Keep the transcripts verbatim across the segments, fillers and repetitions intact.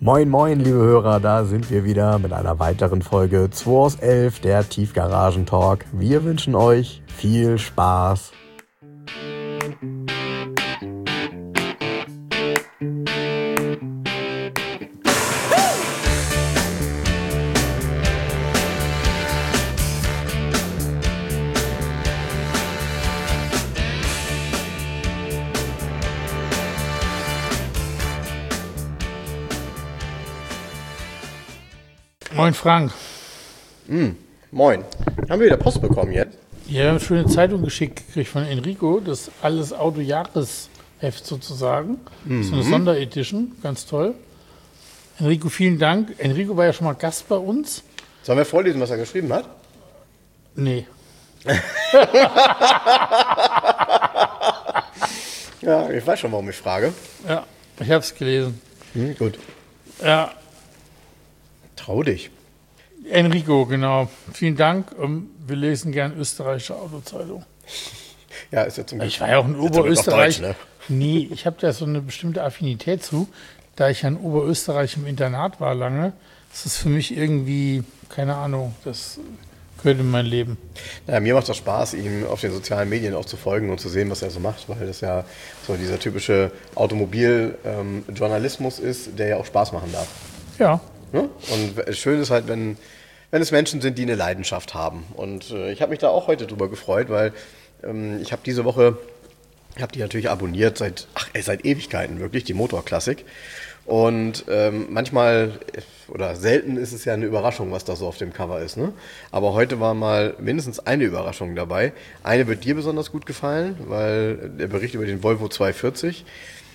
Moin moin liebe Hörer, da sind wir wieder mit einer weiteren Folge zwei aus elf, der Tiefgaragen-Talk. Wir wünschen euch viel Spaß. Moin Frank. Mm, moin. Haben wir wieder Post bekommen jetzt? Ja, wir haben eine schöne Zeitung geschickt gekriegt von Enrico, das Alles Auto-Jahresheft sozusagen. Mhm. Das ist eine Sonderedition, ganz toll. Enrico, vielen Dank. Enrico war ja schon mal Gast bei uns. Sollen wir vorlesen, was er geschrieben hat? Nee. Ja, ich weiß schon, warum ich frage. Ja, ich habe es gelesen. Hm, gut. Ja. Trau dich. Enrico, genau. Vielen Dank. Wir lesen gern österreichische Autozeitung. Ja, ist ja zum Glück. Ich war ja auch in Oberösterreich. Deutsch, ne? Nee, ich habe da so eine bestimmte Affinität zu. Da ich ja in Oberösterreich im Internat war lange, ist das für mich irgendwie, keine Ahnung, das gehört in mein Leben. Ja, mir macht das Spaß, ihm auf den sozialen Medien auch zu folgen und zu sehen, was er so macht, weil das ja so dieser typische Automobiljournalismus ähm, ist, der ja auch Spaß machen darf. Ja. Und schön ist halt, wenn, wenn es Menschen sind, die eine Leidenschaft haben. Und äh, ich habe mich da auch heute drüber gefreut, weil ähm, ich habe diese Woche, ich habe die natürlich abonniert seit, ach, ey, seit Ewigkeiten wirklich, die Motorklassik. Und ähm, manchmal oder selten ist es ja eine Überraschung, was da so auf dem Cover ist, ne? Aber heute war mal mindestens eine Überraschung dabei. Eine wird dir besonders gut gefallen, weil der Bericht über den Volvo zweihundertvierzig.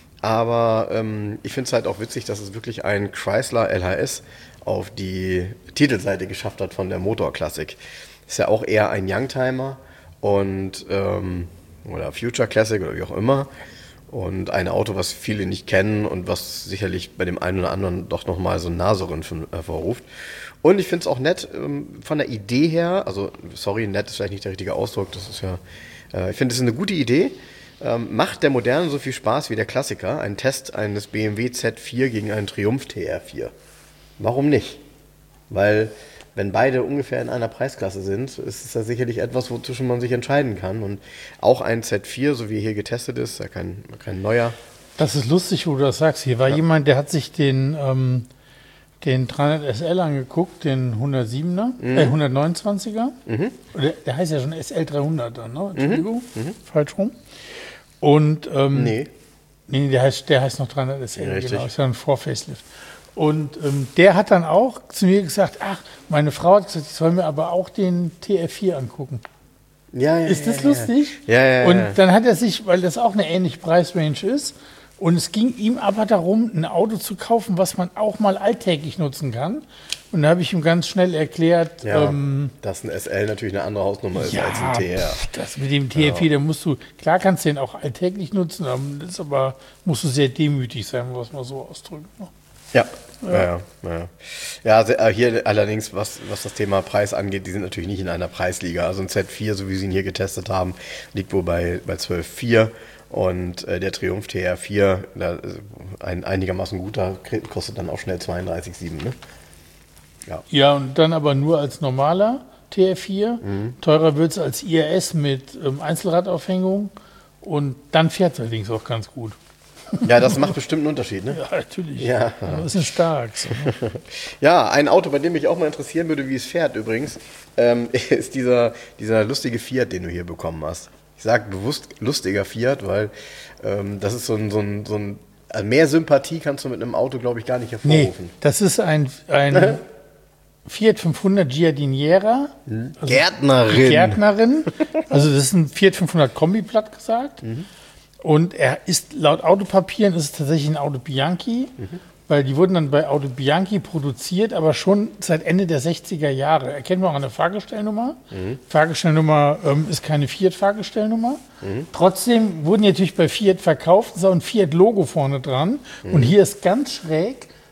Aber ähm, ich finde es halt auch witzig, dass es wirklich ein Chrysler L H S auf die Titelseite geschafft hat von der Motorklassik. Ist ja auch eher ein Youngtimer und ähm, oder Future Classic oder wie auch immer. Und ein Auto, was viele nicht kennen und was sicherlich bei dem einen oder anderen doch nochmal so ein Naserümpfen hervorruft. Und ich finde es auch nett ähm, von der Idee her, also sorry, nett ist vielleicht nicht der richtige Ausdruck, das ist ja, äh, ich finde es ist eine gute Idee. Ähm, macht der Moderne so viel Spaß wie der Klassiker? Ein Test eines B M W Z vier gegen einen Triumph T R vier. Warum nicht? Weil, wenn beide ungefähr in einer Preisklasse sind, ist es ja sicherlich etwas, wozu man sich entscheiden kann. Und auch ein Z vier, so wie hier getestet ist, ja kein, kein neuer. Das ist lustig, wo du das sagst. Hier war ja jemand, der hat sich den, ähm, den dreihundert S L angeguckt, den hundertsiebener, mhm. äh, hundertneunundzwanziger. Mhm. Der, der heißt ja schon S L dreihundert dann, ne? Entschuldigung, mhm. falsch rum. Und, ähm, nee. Nee, der heißt, der heißt noch dreihundert S L, ja, genau, ist ja ein Vor-Facelift. Und ähm, der hat dann auch zu mir gesagt, ach, meine Frau hat gesagt, ich soll mir aber auch den T R vier angucken. Ja, ja, ist das ja, lustig? Ja, ja, ja. Und dann hat er sich, weil das auch eine ähnliche Preisrange ist, und es ging ihm aber darum, ein Auto zu kaufen, was man auch mal alltäglich nutzen kann. Und da habe ich ihm ganz schnell erklärt, ja, ähm, dass ein S L natürlich eine andere Hausnummer ist ja, als ein T R. Das mit dem T R vier, ja. Da musst du, klar kannst du den auch alltäglich nutzen, das ist aber musst du sehr demütig sein, was man so ausdrückt. Ne? Ja. Ja, ja, ja. Ja, ja, hier allerdings, was, was das Thema Preis angeht, die sind natürlich nicht in einer Preisliga. Also ein Z vier, so wie sie ihn hier getestet haben, liegt wohl bei, bei zwölf Komma vier. Und äh, der Triumph T R vier, da, ein einigermaßen guter, kostet dann auch schnell zweiunddreißig Komma sieben. Ne? Ja. Ja, und dann aber nur als normaler T R vier. Mhm. Teurer wird es als I R S mit ähm, Einzelradaufhängung. Und dann fährt es allerdings auch ganz gut. Ja, das macht bestimmt einen Unterschied, ne? Ja, natürlich. Ja. Das ist stark. So, ne? Ja, ein Auto, bei dem mich auch mal interessieren würde, wie es fährt übrigens, ähm, ist dieser, dieser lustige Fiat, den du hier bekommen hast. Ich sage bewusst lustiger Fiat, weil ähm, das ist so ein, so ein, so ein also mehr Sympathie kannst du mit einem Auto, glaube ich, gar nicht hervorrufen. Nee, das ist ein, ein Fiat fünfhundert Giardiniera. Also Gärtnerin. Gärtnerin. Also das ist ein Fiat fünfhundert Kombi, platt gesagt. Mhm. Und er ist laut Autopapieren ist es tatsächlich ein Auto Bianchi, mhm. weil die wurden dann bei Auto Bianchi produziert, aber schon seit Ende der sechziger Jahre. Erkennt man auch an der Fahrgestellnummer. Mhm. Fahrgestellnummer ähm, ist keine Fiat-Fahrgestellnummer. Mhm. Trotzdem wurden die natürlich bei Fiat verkauft, ist auch ein Fiat-Logo vorne dran. Mhm. Und hier ist ganz schräg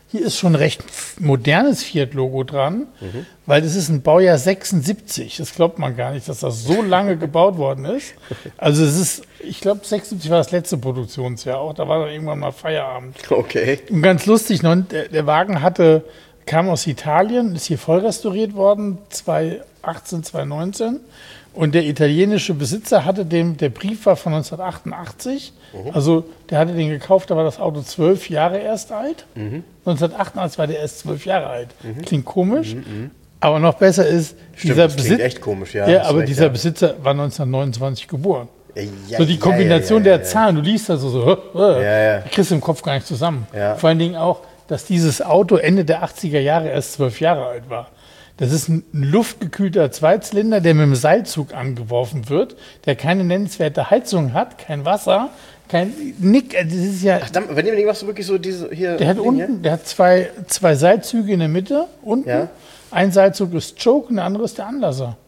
hier ist schon ein recht modernes Fiat-Logo dran, Mhm. weil das ist ein Baujahr sechsundsiebzig. Das glaubt man gar nicht, dass das so lange gebaut worden ist. Also es ist, ich glaube, sechsundsiebzig war das letzte Produktionsjahr auch. Da war dann irgendwann mal Feierabend. Okay. Und ganz lustig, noch, der, der Wagen hatte, kam aus Italien, ist hier voll restauriert worden, zweitausendachtzehn, zweitausendneunzehn. Und der italienische Besitzer hatte den, der Brief war von neunzehnhundertachtundachtzig, Mhm. also der hatte den gekauft, da war das Auto zwölf Jahre erst alt. Mhm. neunzehnhundertachtundachtzig war der erst zwölf Jahre alt. Klingt komisch, aber noch besser ist, Stimmt, dieser das klingt Besitzer, echt komisch, ja. ja, hast aber recht, dieser ja. Besitzer war neunzehnhundertneunundzwanzig geboren. Ja, ja, So die ja, Kombination ja, ja, der Zahlen, du liest das so, so äh, Ja, ja. kriegst du im Kopf gar nicht zusammen. Ja. Vor allen Dingen auch, dass dieses Auto Ende der achtziger Jahre erst zwölf Jahre alt war. Das ist ein luftgekühlter Zweizylinder, der mit dem Seilzug angeworfen wird, der keine nennenswerte Heizung hat, kein Wasser, kein Nick. Das ist ja, Ach, dann, wenn ihr machst du wirklich so diese hier. der hat Ding unten, der hat zwei, zwei Seilzüge in der Mitte, unten. Ja. Ein Seilzug ist Choke und der andere ist der Anlasser.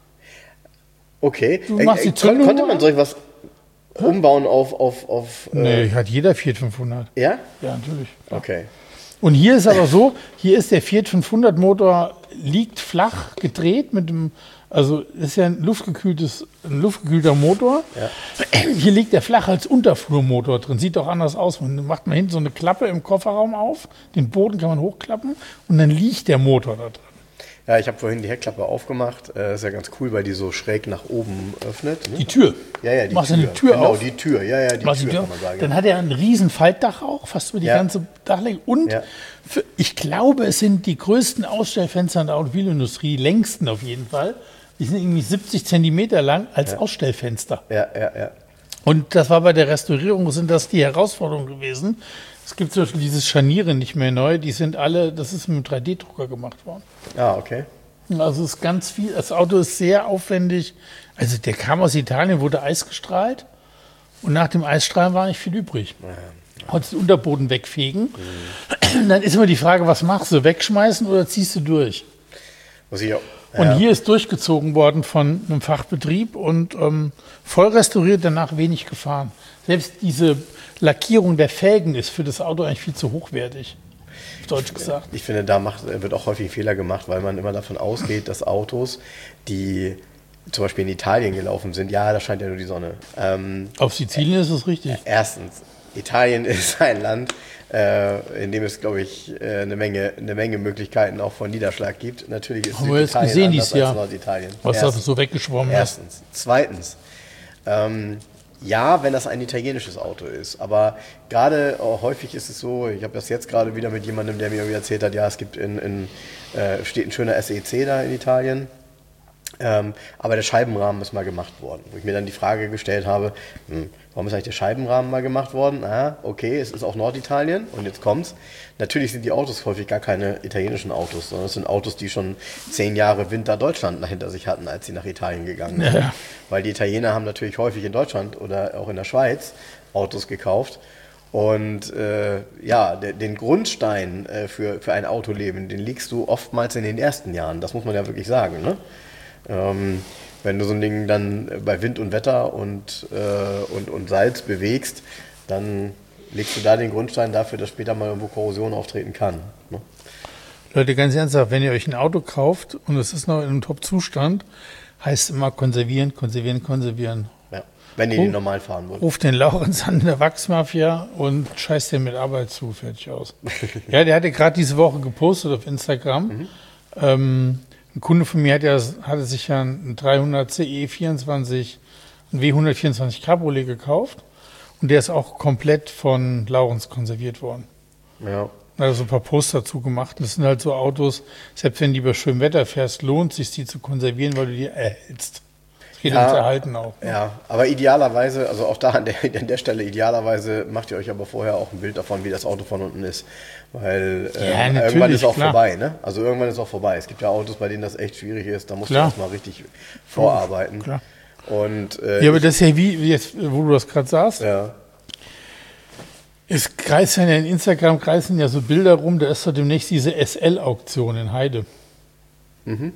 Hier? Okay. Du machst die kon- Zündung Konnte man an? solch was umbauen auf. auf, auf äh, Nee, hat jeder Fiat fünfhundert. Ja? Ja, natürlich. Okay. Und hier ist aber so, hier ist der Fiat fünfhundert Motor, liegt flach gedreht mit dem, also das ist ja ein luftgekühltes, ein luftgekühlter Motor. Ja. Hier liegt der flach als Unterflurmotor drin, sieht auch anders aus. Man macht man hinten so eine Klappe im Kofferraum auf, den Boden kann man hochklappen und dann liegt der Motor da drin. Ja, ich habe vorhin die Heckklappe aufgemacht. Äh, ist ja ganz cool, weil die so schräg nach oben öffnet. Ne? Die Tür. Ja, ja, die Machst Tür. du eine Tür genau, auf? die Tür. Ja, ja, die Machst Tür, die Tür kann man sagen. Dann hat er ein riesen Faltdach auch, fast über die Ja. ganze Dachlegung. Und Ja. für, ich glaube, es sind die größten Ausstellfenster in der Automobilindustrie, die längsten auf jeden Fall. Die sind irgendwie siebzig Zentimeter lang als Ausstellfenster. Ja, ja, ja. Und das war bei der Restaurierung, sind das die Herausforderungen gewesen. Es gibt zum Beispiel dieses Scharniere nicht mehr neu, die sind alle, das ist mit einem drei D Drucker gemacht worden. Ah, okay. Also es ist ganz viel, das Auto ist sehr aufwendig. Also der kam aus Italien, wurde Eis gestrahlt und nach dem Eisstrahlen war nicht viel übrig. Konntest den Unterboden wegfegen. Mhm. Dann ist immer die Frage, was machst du, wegschmeißen oder ziehst du durch? Muss ich auch. Und ja. hier ist durchgezogen worden von einem Fachbetrieb und ähm, voll restauriert, danach wenig gefahren. Selbst diese Lackierung der Felgen ist für das Auto eigentlich viel zu hochwertig, auf Deutsch gesagt. Ich finde, da macht, wird auch häufig ein Fehler gemacht, weil man immer davon ausgeht, dass Autos, die zum Beispiel in Italien gelaufen sind, ja, da scheint ja nur die Sonne. Ähm, Auf Sizilien ist es richtig. erstens, Italien ist ein Land, äh, in dem es, glaube ich, äh, eine Menge, eine Menge Möglichkeiten auch von Niederschlag gibt. Natürlich ist Haben wir jetzt Süditalien gesehen anders dieses Jahr, als Norditalien. was da Erstens. so weggeschwommen ist. Erstens. Zweitens, ähm, ja, wenn das ein italienisches Auto ist, aber gerade oh, häufig ist es so, ich habe das jetzt gerade wieder mit jemandem, der mir irgendwie erzählt hat, ja, es gibt in, in äh, steht ein schöner S E C da in Italien, ähm, aber der Scheibenrahmen ist mal gemacht worden, wo ich mir dann die Frage gestellt habe, hm, warum ist eigentlich der Scheibenrahmen mal gemacht worden? Ah, okay, es ist auch Norditalien und jetzt kommt's. Natürlich sind die Autos häufig gar keine italienischen Autos, sondern es sind Autos, die schon zehn Jahre Winter Deutschland hinter sich hatten, als sie nach Italien gegangen sind. Ja. Weil die Italiener haben natürlich häufig in Deutschland oder auch in der Schweiz Autos gekauft. Und äh, ja, de, den Grundstein äh, für, für ein Autoleben, den legst du oftmals in den ersten Jahren. Das muss man ja wirklich sagen. Ne? Ähm, wenn du so ein Ding dann bei Wind und Wetter und, äh, und, und Salz bewegst, dann legst du da den Grundstein dafür, dass später mal irgendwo Korrosion auftreten kann. Ne? Leute, ganz ernsthaft, wenn ihr euch ein Auto kauft und es ist noch in einem Top-Zustand, heißt es immer konservieren, konservieren, konservieren. Ja. Wenn ihr Oh. den normal fahren wollt. Ruft den Laurenz an der Wachsmafia und scheißt den mit Arbeit zu, fertig aus. Ja, der hatte gerade diese Woche gepostet auf Instagram. Mhm. Ähm, ein Kunde von mir hat ja, hatte sich ja einen dreihundert C E vierundzwanzig, ein W hundertvierundzwanzig Cabriolet gekauft und der ist auch komplett von Laurenz konserviert worden. Ja. Also ein paar Poster dazu gemacht. Das sind halt so Autos, selbst wenn du bei schönem Wetter fährst, lohnt es sich, die zu konservieren, weil du die erhältst. Es geht Ja, ums Erhalten auch. Ne? Ja, aber idealerweise, also auch da an der, an der Stelle, idealerweise macht ihr euch aber vorher auch ein Bild davon, wie das Auto von unten ist. Weil äh, Ja, irgendwann natürlich, ist auch klar. vorbei, ne? Also irgendwann ist auch vorbei. Es gibt ja Autos, bei denen das echt schwierig ist, da musst Klar. du erstmal richtig vorarbeiten. Klar. Und äh, Ja, aber ich- das ist ja wie, wie jetzt, wo du das gerade sagst, ja. es kreisen ja in Instagram kreisen ja so Bilder rum, da ist doch demnächst diese S L-Auktion in Heide. Mhm.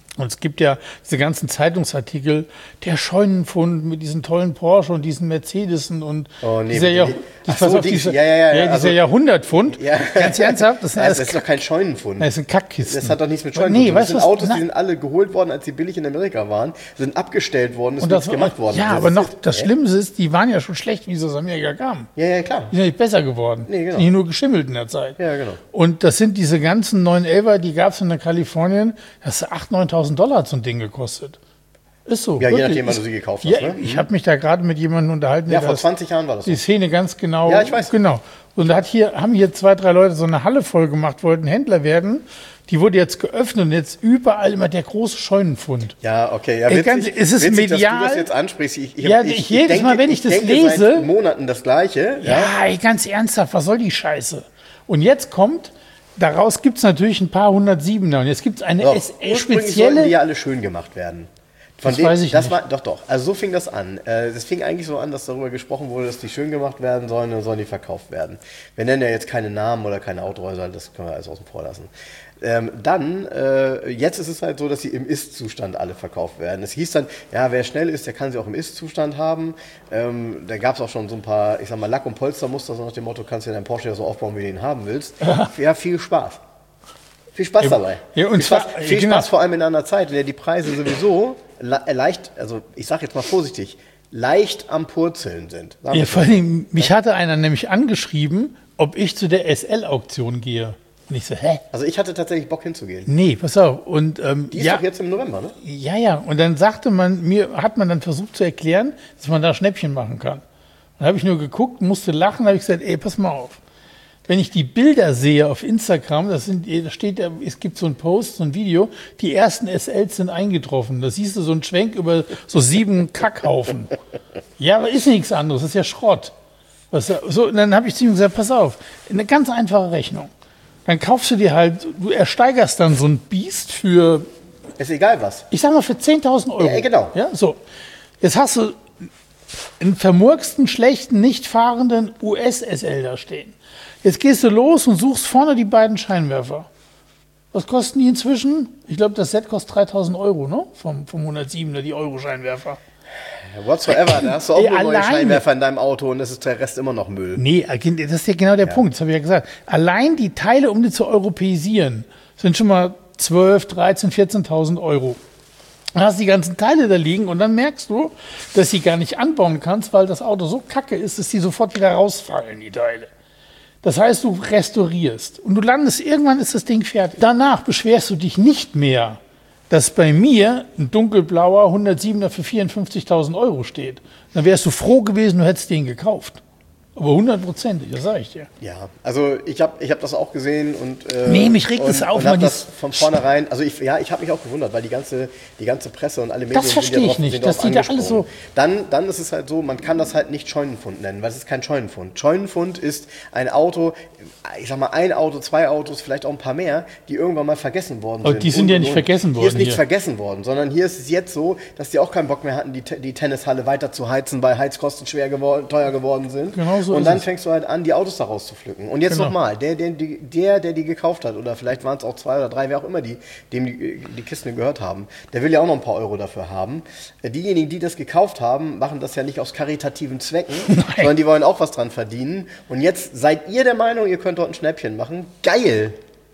Und es gibt ja diese ganzen Zeitungsartikel, der Scheunenfund mit diesen tollen Porsche und diesen Mercedesen und Oh, nee, dieser, die- Jahr, Ach pass so, auf, die- dieser, ja, ja, ja, dieser also- Jahrhundertfund. Ja. Ganz ernsthaft, das sind Das alles ist doch kein Scheunenfund. das sind Kackkisten. Das hat doch nichts mit Scheunenfund Nee, zu tun. Das weißt du sind was? Autos, Na- die sind alle geholt worden, als sie billig in Amerika waren, sind abgestellt worden, ist und nichts das, gemacht worden. Ja, Das aber ist- noch das Hä? Schlimmste ist, die waren ja schon schlecht, wie sie aus Amerika kamen. Ja, ja, klar. Die sind nicht besser geworden. Nee, genau. Die sind nur geschimmelt in der Zeit. Ja, genau. Und das sind diese ganzen neun elfer, die gab es in der Kalifornien, das hat achttausend, neuntausend Dollar so ein Ding gekostet. Ist so. Ja, je wirklich. nachdem, wann du sie gekauft hast, Ja, ne? ich habe mich da gerade mit jemandem unterhalten, Ja, der vor das, zwanzig Jahren war das so. die Szene ganz genau. Ja, ich weiß. Genau. Und da hat hier, haben hier zwei, drei Leute so eine Halle voll gemacht, wollten Händler werden. Die wurde jetzt geöffnet und jetzt überall immer der große Scheunenfund. Ja, okay. Ja, Ey, witzig, ganz- es ist witzig, dass medial. du das jetzt ansprichst. Ich, ich, Ja, ich, ich jedes denke, Mal, wenn ich das denke lese- seit Monaten das Gleiche. Ja. Ja, ey, ganz ernsthaft, was soll die Scheiße? Und jetzt kommt, daraus gibt es natürlich ein paar hundertsiebener und jetzt gibt es eine Doch, S- ursprünglich sollten die spezielle. ja alle schön gemacht werden. Von Das denen- weiß ich das nicht. War, doch, doch. Also so fing das an. Äh, Das fing eigentlich so an, dass darüber gesprochen wurde, dass die schön gemacht werden sollen und sollen die verkauft werden. Wir nennen ja jetzt keine Namen oder keine Autohäuser, das können wir alles außen vor lassen. Ähm, dann, äh, jetzt ist es halt so, dass sie im Ist-Zustand alle verkauft werden. Es hieß dann, ja, wer schnell ist, der kann sie auch im Ist-Zustand haben. Ähm, da gab es auch schon so ein paar, ich sag mal, Lack- und Polstermuster, so nach dem Motto, kannst du deinen Porsche ja so aufbauen, wie du ihn haben willst. Ja, viel Spaß. Viel Spaß Ja, dabei. ja, und viel Spaß, zwar- viel genau. Spaß vor allem in einer Zeit, in der die Preise sowieso le leicht, also ich sage jetzt mal vorsichtig, leicht am Purzeln sind. Sagen wir Ja, es vor mal. allem, mich hatte einer nämlich angeschrieben, ob ich zu der S L-Auktion gehe. Und ich so, hä? Also ich hatte tatsächlich Bock hinzugehen. Nee, pass auf. Und, ähm, Die ist ja, doch jetzt im November, ne? ja, ja. Und dann sagte man, mir hat man dann versucht zu erklären, dass man da Schnäppchen machen kann. Dann habe ich nur geguckt, musste lachen, habe ich gesagt, ey, pass mal auf. Wenn ich die Bilder sehe auf Instagram, das sind, da steht, ja, es gibt so einen Post, so ein Video, die ersten S Ls sind eingetroffen. Da siehst du so einen Schwenk über so sieben Kackhaufen. Ja, aber ist nichts anderes, das ist ja Schrott. Was, so, und dann habe ich zu ihm gesagt, pass auf, eine ganz einfache Rechnung. Dann kaufst du dir halt, du ersteigerst dann so ein Biest für, Ist egal was. ich sag mal, für zehntausend Euro. Ja, genau. Ja, so. Jetzt hast du einen vermurksten, schlechten, nicht fahrenden U S-S L da stehen. Jetzt gehst du los und suchst vorne die beiden Scheinwerfer. Was kosten die inzwischen? Ich glaube, das Set kostet dreitausend Euro, ne? Vom, vom hundertsiebener, die Euro-Scheinwerfer. Whatsoever, da hast du auch Ey, nur neue alleine. Scheinwerfer in deinem Auto und das ist der Rest immer noch Müll. Nee, das ist ja genau der Punkt, das habe ich ja gesagt. Allein die Teile, um die zu europäisieren, sind schon mal zwölf, dreizehn, vierzehntausend Euro. Dann hast du die ganzen Teile da liegen und dann merkst du, dass sie gar nicht anbauen kannst, weil das Auto so kacke ist, dass die sofort wieder rausfallen, die Teile. Das heißt, du restaurierst und du landest, irgendwann ist das Ding fertig. Danach beschwerst du dich nicht mehr, dass bei mir ein dunkelblauer hundertsiebener für vierundfünfzigtausend Euro steht. Dann wärst du froh gewesen, du hättest den gekauft. Aber hundertprozentig, das sage ich dir. Ja, also ich habe ich hab das auch gesehen und äh, Nee, mich regt und, es auf, und hab man, das dies- von vornherein, also ich, ja, ich habe mich auch gewundert, weil die ganze, die ganze Presse und alle Medien Das verstehe sind ja ich drauf, nicht, sind dass drauf die da alle angesprungen. so- Dann, dann ist es halt so, man kann das halt nicht Scheunenfund nennen, weil es ist kein Scheunenfund. Scheunenfund ist ein Auto, ich sag mal ein Auto, zwei Autos, vielleicht auch ein paar mehr, die irgendwann mal vergessen worden Aber sind. die sind Und- ja und- nicht und. vergessen Hier ist worden nichts hier. vergessen worden, sondern hier ist es jetzt so, dass die auch keinen Bock mehr hatten, die, Te- die Tennishalle weiter zu heizen, weil Heizkosten schwer geworden, teuer geworden sind. Genau so und ist dann es. fängst du halt an, die Autos daraus zu pflücken. Und jetzt Genau. nochmal, der, der, die- der, der die gekauft hat, oder vielleicht waren es auch zwei oder drei, wer auch immer, die, dem die, die Kisten gehört haben, der will ja auch noch ein paar Euro dafür haben. Äh, Diejenigen, die das gekauft haben, machen das ja nicht aus karitativen Zwecken, sondern die wollen auch was dran verdienen. Und jetzt seid ihr der Meinung, ihr könnt dort ein Schnäppchen machen. Geil!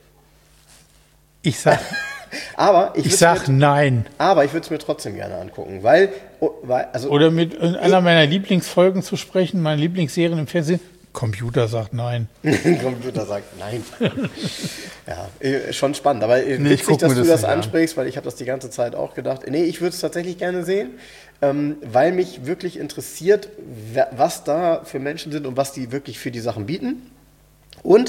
Ich sag, Aber ich, ich würd's sag mir, nein. aber ich würde es mir trotzdem gerne angucken, weil, oh, weil also Oder mit in einer meiner Lieblingsfolgen zu sprechen, meine Lieblingsserien im Fernsehen. Computer sagt nein. ein Computer sagt nein. Ja, äh, schon spannend. Aber äh, Nee, ich witzig, guck dass mir du das das nicht an. ansprichst, weil ich habe das die ganze Zeit auch gedacht. Nee, ich würde es tatsächlich gerne sehen, ähm, weil mich wirklich interessiert, wer, was da für Menschen sind und was die wirklich für die Sachen bieten. Und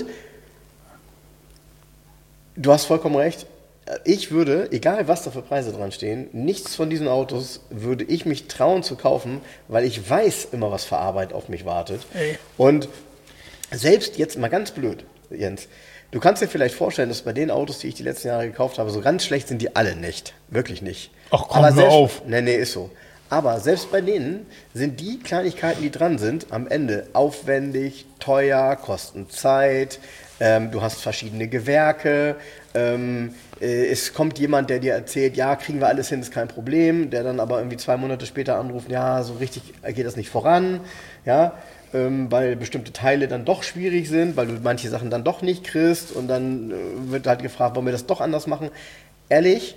du hast vollkommen recht. Ich würde, egal was da für Preise dran stehen, nichts von diesen Autos würde ich mich trauen zu kaufen, weil ich weiß immer, was für Arbeit auf mich wartet. Ey. Und selbst jetzt mal ganz blöd, Jens, du kannst dir vielleicht vorstellen, dass bei den Autos, die ich die letzten Jahre gekauft habe, so ganz schlecht sind die alle nicht. Wirklich nicht. Ach, komm, hör selbst, auf. Nee, nee, ist so. Aber selbst bei denen sind die Kleinigkeiten, die dran sind, am Ende aufwendig, teuer, kosten Zeit, ähm, du hast verschiedene Gewerke, ähm, äh, es kommt jemand, der dir erzählt, ja, kriegen wir alles hin, ist kein Problem, der dann aber irgendwie zwei Monate später anruft, ja, so richtig geht das nicht voran, ja, ähm, weil bestimmte Teile dann doch schwierig sind, weil du manche Sachen dann doch nicht kriegst und dann äh, wird halt gefragt, wollen wir das doch anders machen? Ehrlich,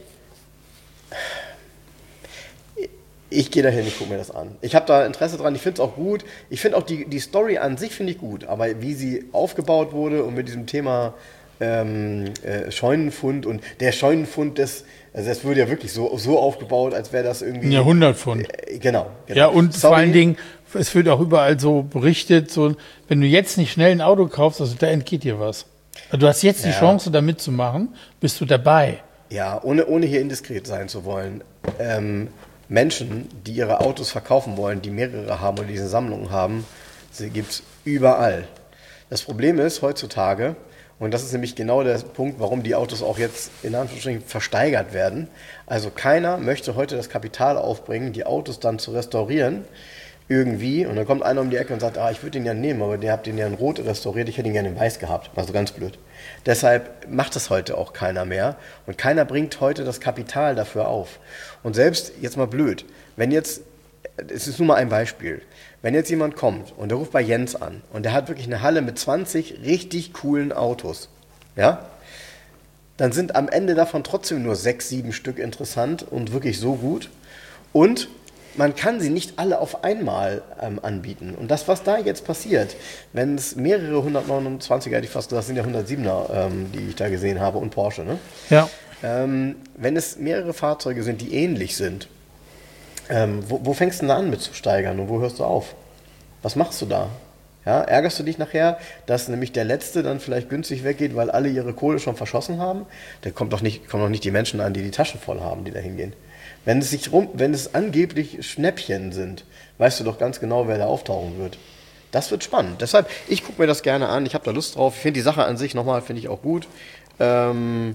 ich gehe dahin, ich gucke mir das an. Ich habe da Interesse dran, ich finde es auch gut. Ich finde auch die, die Story an sich finde ich gut, aber wie sie aufgebaut wurde und mit diesem Thema ähm, äh, Scheunenfund und der Scheunenfund, des, also das wurde ja wirklich so, so aufgebaut, als wäre das irgendwie... Ein Jahrhundertpfund. Äh, genau, genau. Ja, und Sorry. vor allen Dingen, es wird auch überall so berichtet, so, wenn du jetzt nicht schnell ein Auto kaufst, also da entgeht dir was. Du hast jetzt die Ja. Chance, da mitzumachen, bist du dabei. Ja, ohne, ohne hier indiskret sein zu wollen. Ähm, Menschen, die ihre Autos verkaufen wollen, die mehrere haben oder diese Sammlungen haben, gibt es überall. Das Problem ist heutzutage, und das ist nämlich genau der Punkt, warum die Autos auch jetzt in Anführungsstrichen versteigert werden. Also keiner möchte heute das Kapital aufbringen, die Autos dann zu restaurieren, irgendwie. Und dann kommt einer um die Ecke und sagt, ah, ich würde den ja nehmen, aber ihr habt den ja in Rot restauriert, ich hätte ihn gerne in Weiß gehabt. Also ganz blöd. Deshalb macht das heute auch keiner mehr. Und keiner bringt heute das Kapital dafür auf. Und selbst, jetzt mal blöd, wenn jetzt, es ist nur mal ein Beispiel, wenn jetzt jemand kommt und der ruft bei Jens an und der hat wirklich eine Halle mit zwanzig richtig coolen Autos, ja, dann sind am Ende davon trotzdem nur sechs, sieben Stück interessant und wirklich so gut. Und man kann sie nicht alle auf einmal ähm, anbieten. Und das, was da jetzt passiert, wenn es mehrere hundertneunundzwanziger, hätte ich fast gesagt, das sind ja hundertsiebener, ähm, die ich da gesehen habe, und Porsche, ne? Ja. Ähm, wenn es mehrere Fahrzeuge sind, die ähnlich sind, ähm, wo, wo fängst du denn da an mit zu steigern und wo hörst du auf? Was machst du da? Ja, ärgerst du dich nachher, dass nämlich der Letzte dann vielleicht günstig weggeht, weil alle ihre Kohle schon verschossen haben? Da kommt doch nicht, kommen doch nicht die Menschen an, die die Taschen voll haben, die da hingehen. Wenn es, sich rum, wenn es angeblich Schnäppchen sind, weißt du doch ganz genau, wer da auftauchen wird. Das wird spannend. Deshalb, ich gucke mir das gerne an, ich habe da Lust drauf. Ich finde die Sache an sich nochmal, finde ich auch gut. Ähm,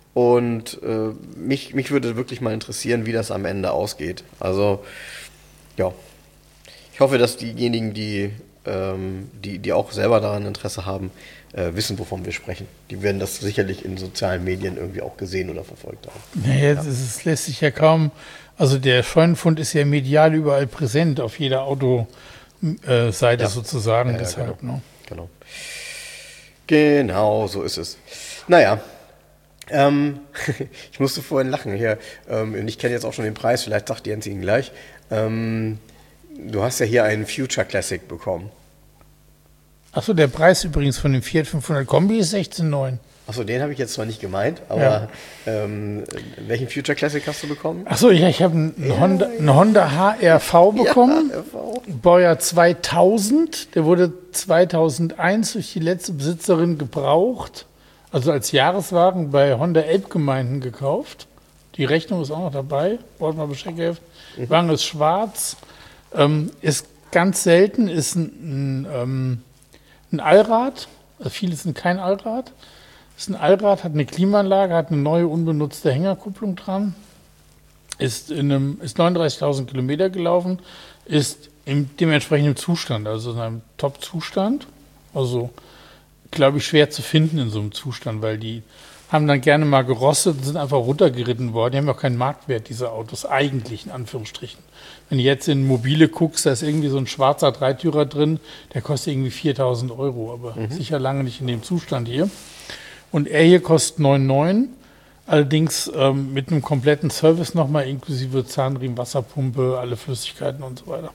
und äh, mich, mich würde wirklich mal interessieren, wie das am Ende ausgeht. Also, ja. Ich hoffe, dass diejenigen, die, ähm, die, die auch selber daran Interesse haben, äh, wissen, wovon wir sprechen. Die werden das sicherlich in sozialen Medien irgendwie auch gesehen oder verfolgt haben. Naja, es ja. Es lässt sich ja kaum, also der Scheunenfund ist ja medial überall präsent, auf jeder Autoseite äh, ja. sozusagen, ja, ja, deshalb. Genau. Ne? genau. Genau, so ist es. Naja, ähm, ich musste vorhin lachen hier. Ähm, und ich kenne jetzt auch schon den Preis, vielleicht sagt Jens ihn gleich. Ähm, du hast ja hier einen Future Classic bekommen. Achso, der Preis übrigens von dem Fiat fünfhundert Kombi ist sechzehn Komma neun. Achso, den habe ich jetzt zwar nicht gemeint, aber ja. ähm, welchen Future Classic hast du bekommen? Achso, ja, ich habe einen, ja, Honda, ja. einen Honda H R V bekommen, ja, R V. Baujahr zweitausend, der wurde zweitausendeins durch die letzte Besitzerin gebraucht, also als Jahreswagen bei Honda Elbgemeinden gekauft. Die Rechnung ist auch noch dabei, braucht mal Bescheckheft. Mhm. Wagen ist schwarz, ähm, ist ganz selten, ist ein, ein, ähm, ein Allrad, also viele sind kein Allrad. Ist ein Allrad, hat eine Klimaanlage, hat eine neue unbenutzte Hängerkupplung dran, ist, in einem, ist neununddreißigtausend Kilometer gelaufen, ist im dementsprechenden Zustand, also in einem Top-Zustand. Also, glaube ich, schwer zu finden in so einem Zustand, weil die haben dann gerne mal gerostet und sind einfach runtergeritten worden. Die haben auch keinen Marktwert, diese Autos, eigentlich in Anführungsstrichen. Wenn du jetzt in Mobile guckst, da ist irgendwie so ein schwarzer Dreitürer drin, der kostet irgendwie viertausend Euro, aber mhm. sicher lange nicht in dem Zustand hier. Und er hier kostet neun Komma neun, allerdings ähm, mit einem kompletten Service nochmal, inklusive Zahnriemen, Wasserpumpe, alle Flüssigkeiten und so weiter.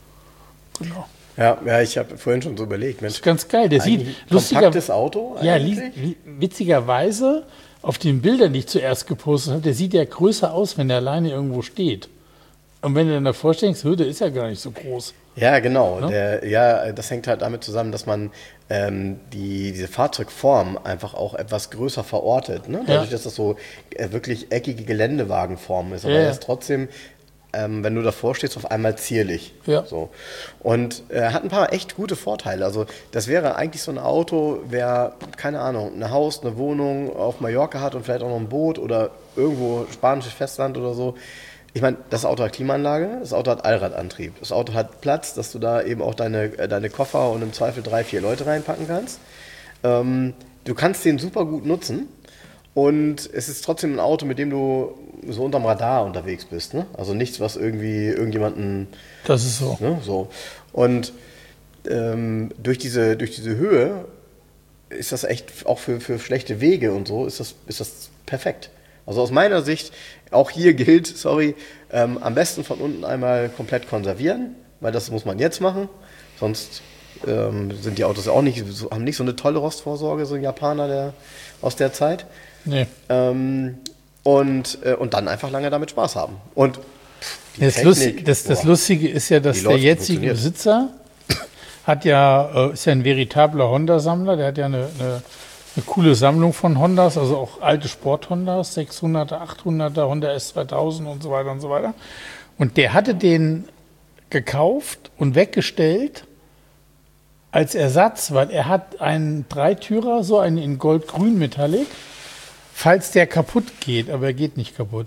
Genau. Ja, ja, ich habe vorhin schon so überlegt. Mensch, das ist ganz geil. Der sieht lustiger, kompaktes Auto eigentlich? Ja, witzigerweise, auf den Bildern, die ich zuerst gepostet habe, der sieht ja größer aus, wenn er alleine irgendwo steht. Und wenn du dann davor stehst, der ist ja gar nicht so groß. Ja, genau. Ne? Der, ja, das hängt halt damit zusammen, dass man ähm, die, diese Fahrzeugform einfach auch etwas größer verortet. Ne? Dadurch, ja. dass das so äh, wirklich eckige Geländewagenform ist. Aber ja, er ist trotzdem, ähm, wenn du davor stehst, auf einmal zierlich. Ja. So. Und er äh, hat ein paar echt gute Vorteile. Also das wäre eigentlich so ein Auto, wer, keine Ahnung, ein Haus, eine Wohnung auf Mallorca hat und vielleicht auch noch ein Boot oder irgendwo spanisches Festland oder so. ich meine, das Auto hat Klimaanlage, das Auto hat Allradantrieb. Das Auto hat Platz, dass du da eben auch deine, deine Koffer und im Zweifel drei, vier Leute reinpacken kannst. Ähm, du kannst den super gut nutzen und es ist trotzdem ein Auto, mit dem du so unterm Radar unterwegs bist. Ne? Also nichts, was irgendwie irgendjemanden... Das ist so. Ne? So. Und ähm, durch, diese, durch diese Höhe ist das echt auch für, für schlechte Wege und so, ist das, ist das perfekt. Also aus meiner Sicht, auch hier gilt, sorry, ähm, am besten von unten einmal komplett konservieren, weil das muss man jetzt machen, sonst ähm, sind die Autos auch nicht, so, haben nicht so eine tolle Rostvorsorge, so ein Japaner der, aus der Zeit. Nee. Ähm, und, äh, und dann einfach lange damit Spaß haben. Und pff, die Das, Technik, Lustige, das, das boah, Lustige ist ja, dass die der läuft, jetzige funktioniert. Besitzer hat ja, äh, ist ja ein veritabler Honda-Sammler, der hat ja eine, eine Eine coole Sammlung von Hondas, also auch alte Sport-Hondas, sechshunderter, achthunderter, Honda S zweitausend und so weiter und so weiter. Und der hatte den gekauft und weggestellt als Ersatz, weil er hat einen Dreitürer, so einen in Goldgrün Metallic, falls der kaputt geht, aber er geht nicht kaputt.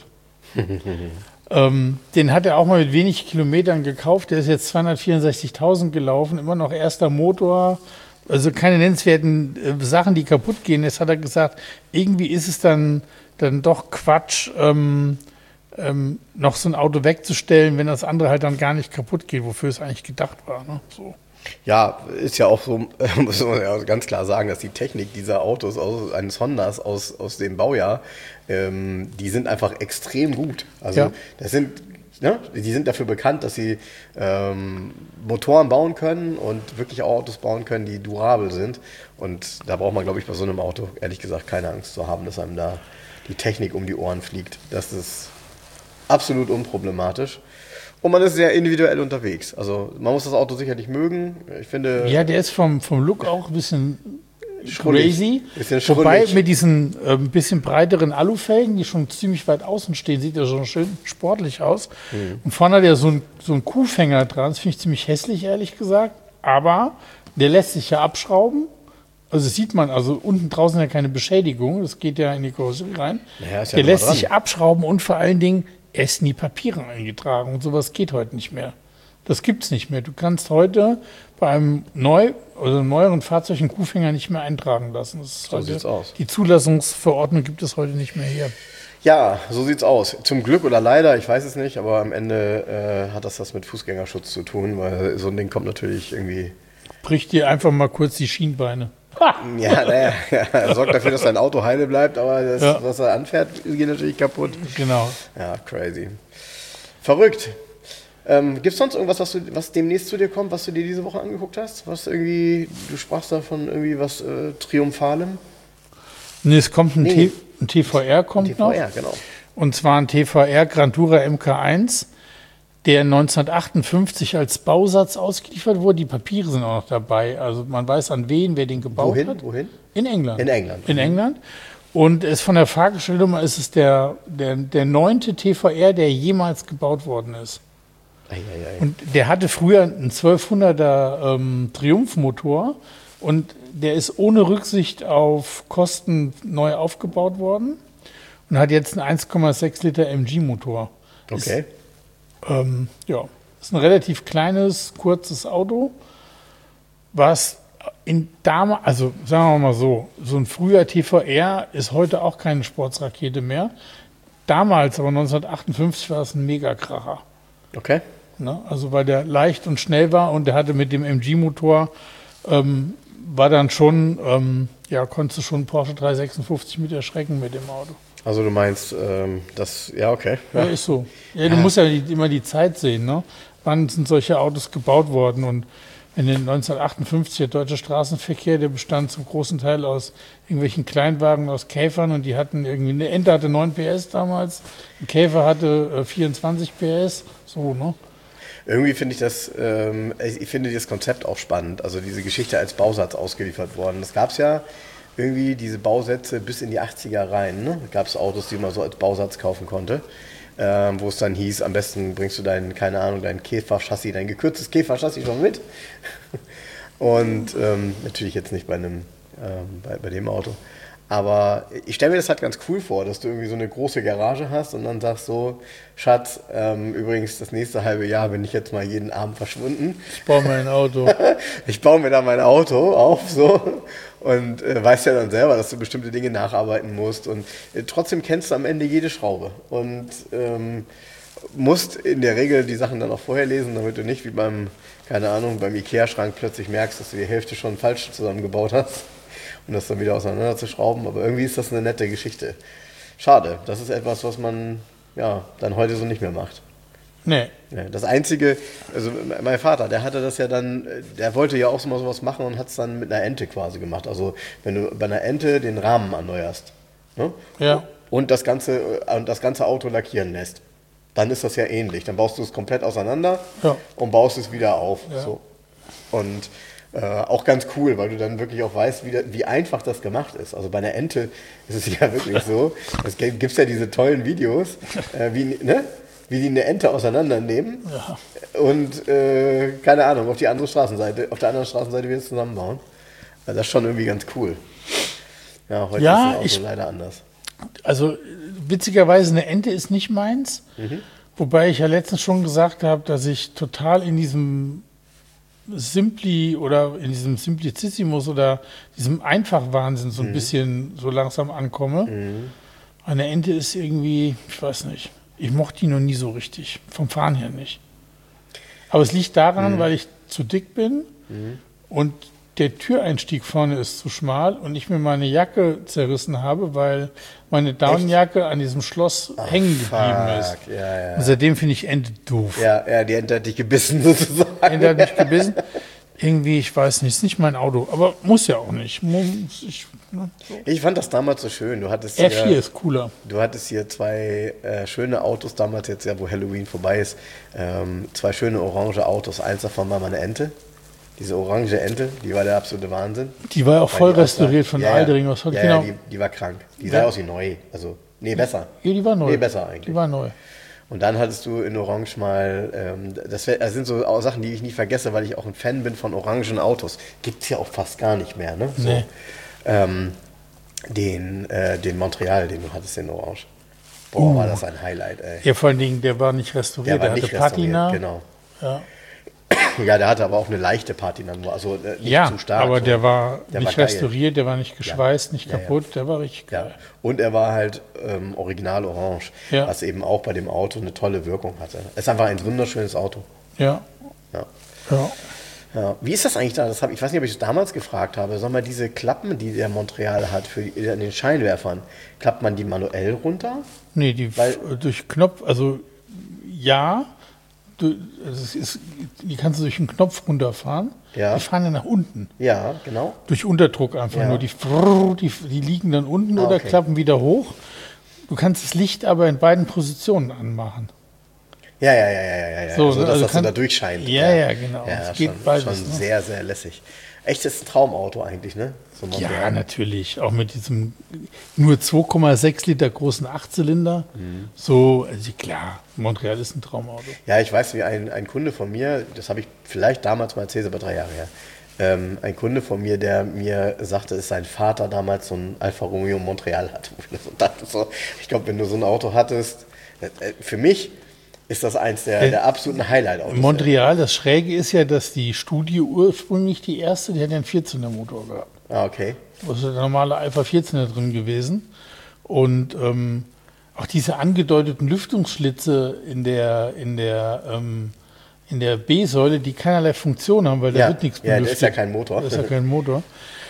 ähm, den hat er auch mal mit wenig Kilometern gekauft, der ist jetzt zweihundertvierundsechzigtausend gelaufen, immer noch erster Motor. Also keine nennenswerten äh, Sachen, die kaputt gehen. Jetzt hat er gesagt, irgendwie ist es dann, dann doch Quatsch, ähm, ähm, noch so ein Auto wegzustellen, wenn das andere halt dann gar nicht kaputt geht, wofür es eigentlich gedacht war. Ne? So. Ja, ist ja auch so, muss man ja ganz klar sagen, dass die Technik dieser Autos, aus, eines Hondas aus, aus dem Baujahr, ähm, die sind einfach extrem gut. Also Ja. das sind, ne, die sind dafür bekannt, dass sie ähm, Motoren bauen können und wirklich auch Autos bauen können, die durabel sind. Und da braucht man, glaube ich, bei so einem Auto, ehrlich gesagt, keine Angst zu haben, dass einem da die Technik um die Ohren fliegt. Das ist absolut unproblematisch. Und man ist sehr individuell unterwegs. Also man muss das Auto sicherlich mögen. Ich finde... Ja, der ist vom, vom Look auch ein bisschen Schrullig. crazy. Bisschen Wobei schrullig. mit diesen äh, ein bisschen breiteren Alufelgen, die schon ziemlich weit außen stehen, sieht er schon schön sportlich aus. Mhm. Und vorne hat er so einen so einen Kuhfänger dran. Das finde ich ziemlich hässlich, ehrlich gesagt. Aber der lässt sich ja abschrauben. Also das sieht man, also unten draußen ja keine Beschädigung. Das geht ja in die Karosserie rein. Naja, ist ja der noch lässt dran. sich abschrauben und vor allen Dingen, er ist in die Papiere eingetragen. Und sowas geht heute nicht mehr. Das gibt's nicht mehr. Du kannst heute bei einem neu oder einem neueren Fahrzeug einen Kuhfänger nicht mehr eintragen lassen. Das ist So heute, sieht's aus. Die Zulassungsverordnung gibt es heute nicht mehr hier. Ja, so sieht's aus. Zum Glück oder leider, ich weiß es nicht, aber am Ende äh, hat das was mit Fußgängerschutz zu tun, weil so ein Ding kommt natürlich irgendwie... Bricht dir einfach mal kurz die Schienbeine. Ha! Ja, naja, er sorgt dafür, dass dein Auto heile bleibt, aber das, Ja. was er anfährt, geht natürlich kaputt. Genau. Ja, crazy. Verrückt. Ähm, Gibt es sonst irgendwas, was, du, was demnächst zu dir kommt, was du dir diese Woche angeguckt hast? Was irgendwie, du sprachst da von irgendwie was äh, Triumphalem? Nee, es kommt ein, Nee. T ein T V R kommt T V R, noch. genau. Und zwar ein T V R Grand Tourer M K eins, der neunzehnhundertachtundfünfzig als Bausatz ausgeliefert wurde. Die Papiere sind auch noch dabei. Also man weiß an wen, wer den gebaut Wohin? hat. Wohin? In England. In England. In England. Und es von der Fahrgestellnummer ist es der, der, der neunte T V R, der jemals gebaut worden ist. Ei, ei, ei. Und der hatte früher einen zwölfhunderter ähm, Triumph-Motor und der ist ohne Rücksicht auf Kosten neu aufgebaut worden und hat jetzt einen eins Komma sechs Liter M G-Motor. Okay. Ähm, ja, ist ein relativ kleines, kurzes Auto, was in damals, also sagen wir mal so, so ein früher T V R ist heute auch keine Sportsrakete mehr. Damals, aber neunzehnhundertachtundfünfzig, war es ein Megakracher. Okay. Ne? Also weil der leicht und schnell war und der hatte mit dem M G-Motor, ähm, war dann schon, ähm, ja, konntest du schon Porsche dreihundertsechsundfünfzig mit erschrecken mit dem Auto. Also du meinst, ähm, das, ja, okay. Ja, ist so. Ja, du musst ja die, immer die Zeit sehen, ne? Wann sind solche Autos gebaut worden? Und in den neunzehnhundertachtundfünfzig der deutsche Straßenverkehr, der bestand zum großen Teil aus irgendwelchen Kleinwagen, aus Käfern und die hatten irgendwie, eine Ente hatte neun P S damals, ein Käfer hatte äh, vierundzwanzig P S, so, ne? Irgendwie finde ich das, ähm, ich finde dieses Konzept auch spannend, also diese Geschichte als Bausatz ausgeliefert worden. Das gab es ja irgendwie, diese Bausätze bis in die achtziger rein, ne? Gab es Autos, die man so als Bausatz kaufen konnte, ähm, wo es dann hieß, am besten bringst du dein, keine Ahnung, dein Käferchassis, dein gekürztes Käferchassis schon mit. Und ähm, natürlich jetzt nicht bei einem, ähm, bei, bei dem Auto. Aber ich stelle mir das halt ganz cool vor, dass du irgendwie so eine große Garage hast und dann sagst so, Schatz, ähm, übrigens das nächste halbe Jahr bin ich jetzt mal jeden Abend verschwunden. Ich baue mir ein Auto. Ich baue mir da mein Auto auf so und äh, weißt ja dann selber, dass du bestimmte Dinge nacharbeiten musst und äh, trotzdem kennst du am Ende jede Schraube und ähm, musst in der Regel die Sachen dann auch vorher lesen, damit du nicht wie beim, keine Ahnung, beim Ikea-Schrank plötzlich merkst, dass du die Hälfte schon falsch zusammengebaut hast. Und das dann wieder auseinanderzuschrauben, aber irgendwie ist das eine nette Geschichte. Schade, das ist etwas, was man ja dann heute so nicht mehr macht. Nee. Ja, das Einzige, also mein Vater, der hatte das ja dann, der wollte ja auch so mal sowas machen und hat es dann mit einer Ente quasi gemacht. Also wenn du bei einer Ente den Rahmen erneuerst, ne? Ja. und das ganze und das ganze Auto lackieren lässt, dann ist das ja ähnlich. Dann baust du es komplett auseinander Ja. und baust es wieder auf. Ja. So. Und Äh, auch ganz cool, weil du dann wirklich auch weißt, wie, wie einfach das gemacht ist. Also bei einer Ente ist es ja wirklich so. Es gibt ja diese tollen Videos, äh, wie, ne? wie die eine Ente auseinandernehmen Ja. und, äh, keine Ahnung, auf die andere Straßenseite, auf der anderen Straßenseite wieder zusammenbauen. Also das ist schon irgendwie ganz cool. Ja, heute Ja, ist es ich- so leider anders. Also witzigerweise, eine Ente ist nicht meins. Mhm. Wobei ich ja letztens schon gesagt habe, dass ich total in diesem Simpli oder in diesem Simplicissimus oder diesem Einfachwahnsinn so ein Mhm. bisschen so langsam ankomme. Eine Ente ist irgendwie, ich weiß nicht, ich mochte die noch nie so richtig, vom Fahren her nicht. Aber es liegt daran, weil ich zu dick bin und der Türeinstieg vorne ist zu schmal und ich mir meine Jacke zerrissen habe, weil meine Daunenjacke an diesem Schloss hängen geblieben ist. Fuck, ja, ja. Und seitdem finde ich Ente doof. Ja, ja, die Ente hat dich gebissen sozusagen. Ente hat mich gebissen. Irgendwie, ich weiß nicht, ist nicht mein Auto, aber muss ja auch nicht. Muss ich, ne, so. Ich fand das damals so schön. Du hattest R vier hier, ist cooler. du hattest hier zwei äh, schöne Autos damals, jetzt ja, wo Halloween vorbei ist. Ähm, zwei schöne orange Autos. Eins davon war meine Ente. Diese orange Ente, die war der absolute Wahnsinn. Die war ja auch Weil voll die aussah- restauriert von ja, ja. Aldering aus. Ja, Genau. ja, die, die war krank. Die sah Ja. aus wie neu. Also, nee, besser. Ja, die war neu. Nee, besser eigentlich. Die war neu. Und dann hattest du in Orange mal, ähm, das, wär, das sind so auch Sachen, die ich nie vergesse, weil ich auch ein Fan bin von orangen Autos. Gibt es ja auch fast gar nicht mehr, ne? So. Nee. Ähm, den, äh, den Montreal, den du hattest in Orange. Boah, Uh. war das ein Highlight, ey. Ja, vor allen Dingen, der war nicht restauriert, Der war der, nicht hatte Patina. restauriert, genau. Ja, Ja, der hatte aber auch eine leichte Patina nur, also äh, nicht ja zu stark. aber so. der war Der nicht war geil. restauriert, der war nicht geschweißt, nicht Ja, ja. kaputt, der war richtig Ja. geil. Und er war halt ähm, original orange, Ja. was eben auch bei dem Auto eine tolle Wirkung hatte. Es ist einfach ein wunderschönes Auto. Ja, Ja. ja. Ja. Wie ist das eigentlich da? Das hab, ich weiß nicht, ob ich es damals gefragt habe. Sag mal, diese Klappen, die der Montreal hat für die, an den Scheinwerfern, klappt man die manuell runter? Nee, die Weil- f- durch Knopf, also ja, du, das ist, die kannst du durch einen Knopf runterfahren. Ja. Die fahren dann nach unten. Ja, genau. Durch Unterdruck einfach Ja. nur. Die, frrrr, die, die liegen dann unten Ah, oder okay. klappen wieder hoch. Du kannst das Licht aber in beiden Positionen anmachen. Ja, ja, ja, ja, ja, ja. So, also, ne, dass also das kann- so da durchscheint. Ja, ja, genau. Ja, Es geht schon, beides, schon ne? sehr, sehr lässig. Echt, das ist ein Traumauto eigentlich, ne? So ein Ja, Montreal. natürlich. Auch mit diesem nur zwei Komma sechs Liter großen Achtzylinder. So, also klar, Montreal ist ein Traumauto. Ja, ich weiß, wie ein, ein Kunde von mir, das habe ich vielleicht damals mal erzählt, aber drei Jahre her, ähm, ein Kunde von mir, der mir sagte, dass sein Vater damals so ein Alfa Romeo Montreal hatte. Wo ich so dachte, so, ich glaube, wenn du so ein Auto hattest, äh, für mich ist das eins der, der absoluten Highlight-Autos. Montreal, das Schräge ist ja, dass die Studie ursprünglich die erste, die hat ja einen vierzylinder-Motor gehabt. Ah, okay. Das ist der normale Alpha vierzehner drin gewesen. Und ähm, auch diese angedeuteten Lüftungsschlitze in der, in der, ähm, in der B-Säule, die keinerlei Funktion haben, weil da Ja, wird nichts ja, belüftet. da ist ja kein Motor. Da ist ja kein Motor.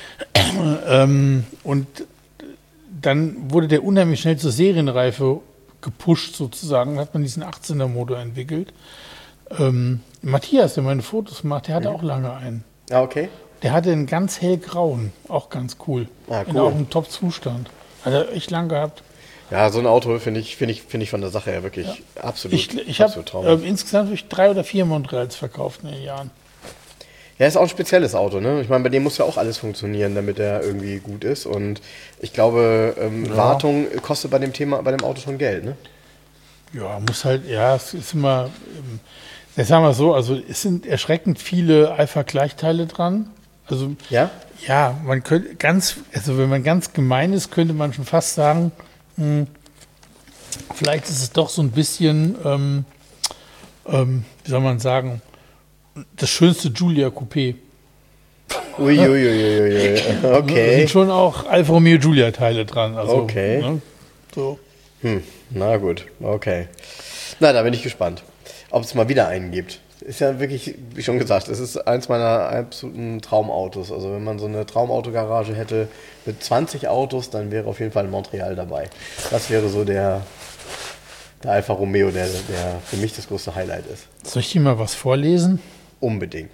ähm, und dann wurde der unheimlich schnell zur Serienreife gepusht sozusagen, hat man diesen achtzylinder-Motor entwickelt. Ähm, Matthias, der meine Fotos macht, der hatte auch lange einen. Ah, okay. Der hatte einen ganz hellgrauen, auch ganz cool. Ah, In cool. auch einem Top-Zustand. Hat er echt lang gehabt. Ja, so ein Auto finde ich, finde ich, finde ich von der Sache her wirklich absolut, Ich, ich habe absolut traumhaft. äh, insgesamt hab ich drei oder vier Montreals verkauft in den Jahren. Ja, ist auch ein spezielles Auto, ne? Ich meine, bei dem muss ja auch alles funktionieren, damit er irgendwie gut ist. Und ich glaube, ähm, Ja. Wartung kostet bei dem Thema, bei dem Auto schon Geld, ne? Ja, muss halt, ja, es ist immer, ähm, ich sag mal so, also es sind erschreckend viele Alpha-Gleichteile dran. Also Ja? ja, man könnte ganz, also wenn man ganz gemein ist, könnte man schon fast sagen, mh, vielleicht ist es doch so ein bisschen, ähm, ähm, wie soll man sagen, das schönste Giulia Coupé. Uiuiuiui. Da Okay. sind schon auch Alfa Romeo Giulia Teile dran. Also, Okay. Ne, so. Hm, na gut, okay. Na, da bin ich gespannt, ob es mal wieder einen gibt. Ist ja wirklich, wie schon gesagt, es ist eins meiner absoluten Traumautos. Also wenn man so eine Traumautogarage hätte mit zwanzig Autos, dann wäre auf jeden Fall Montreal dabei. Das wäre so der, der Alfa Romeo, der, der für mich das größte Highlight ist. Soll ich dir mal was vorlesen? Unbedingt.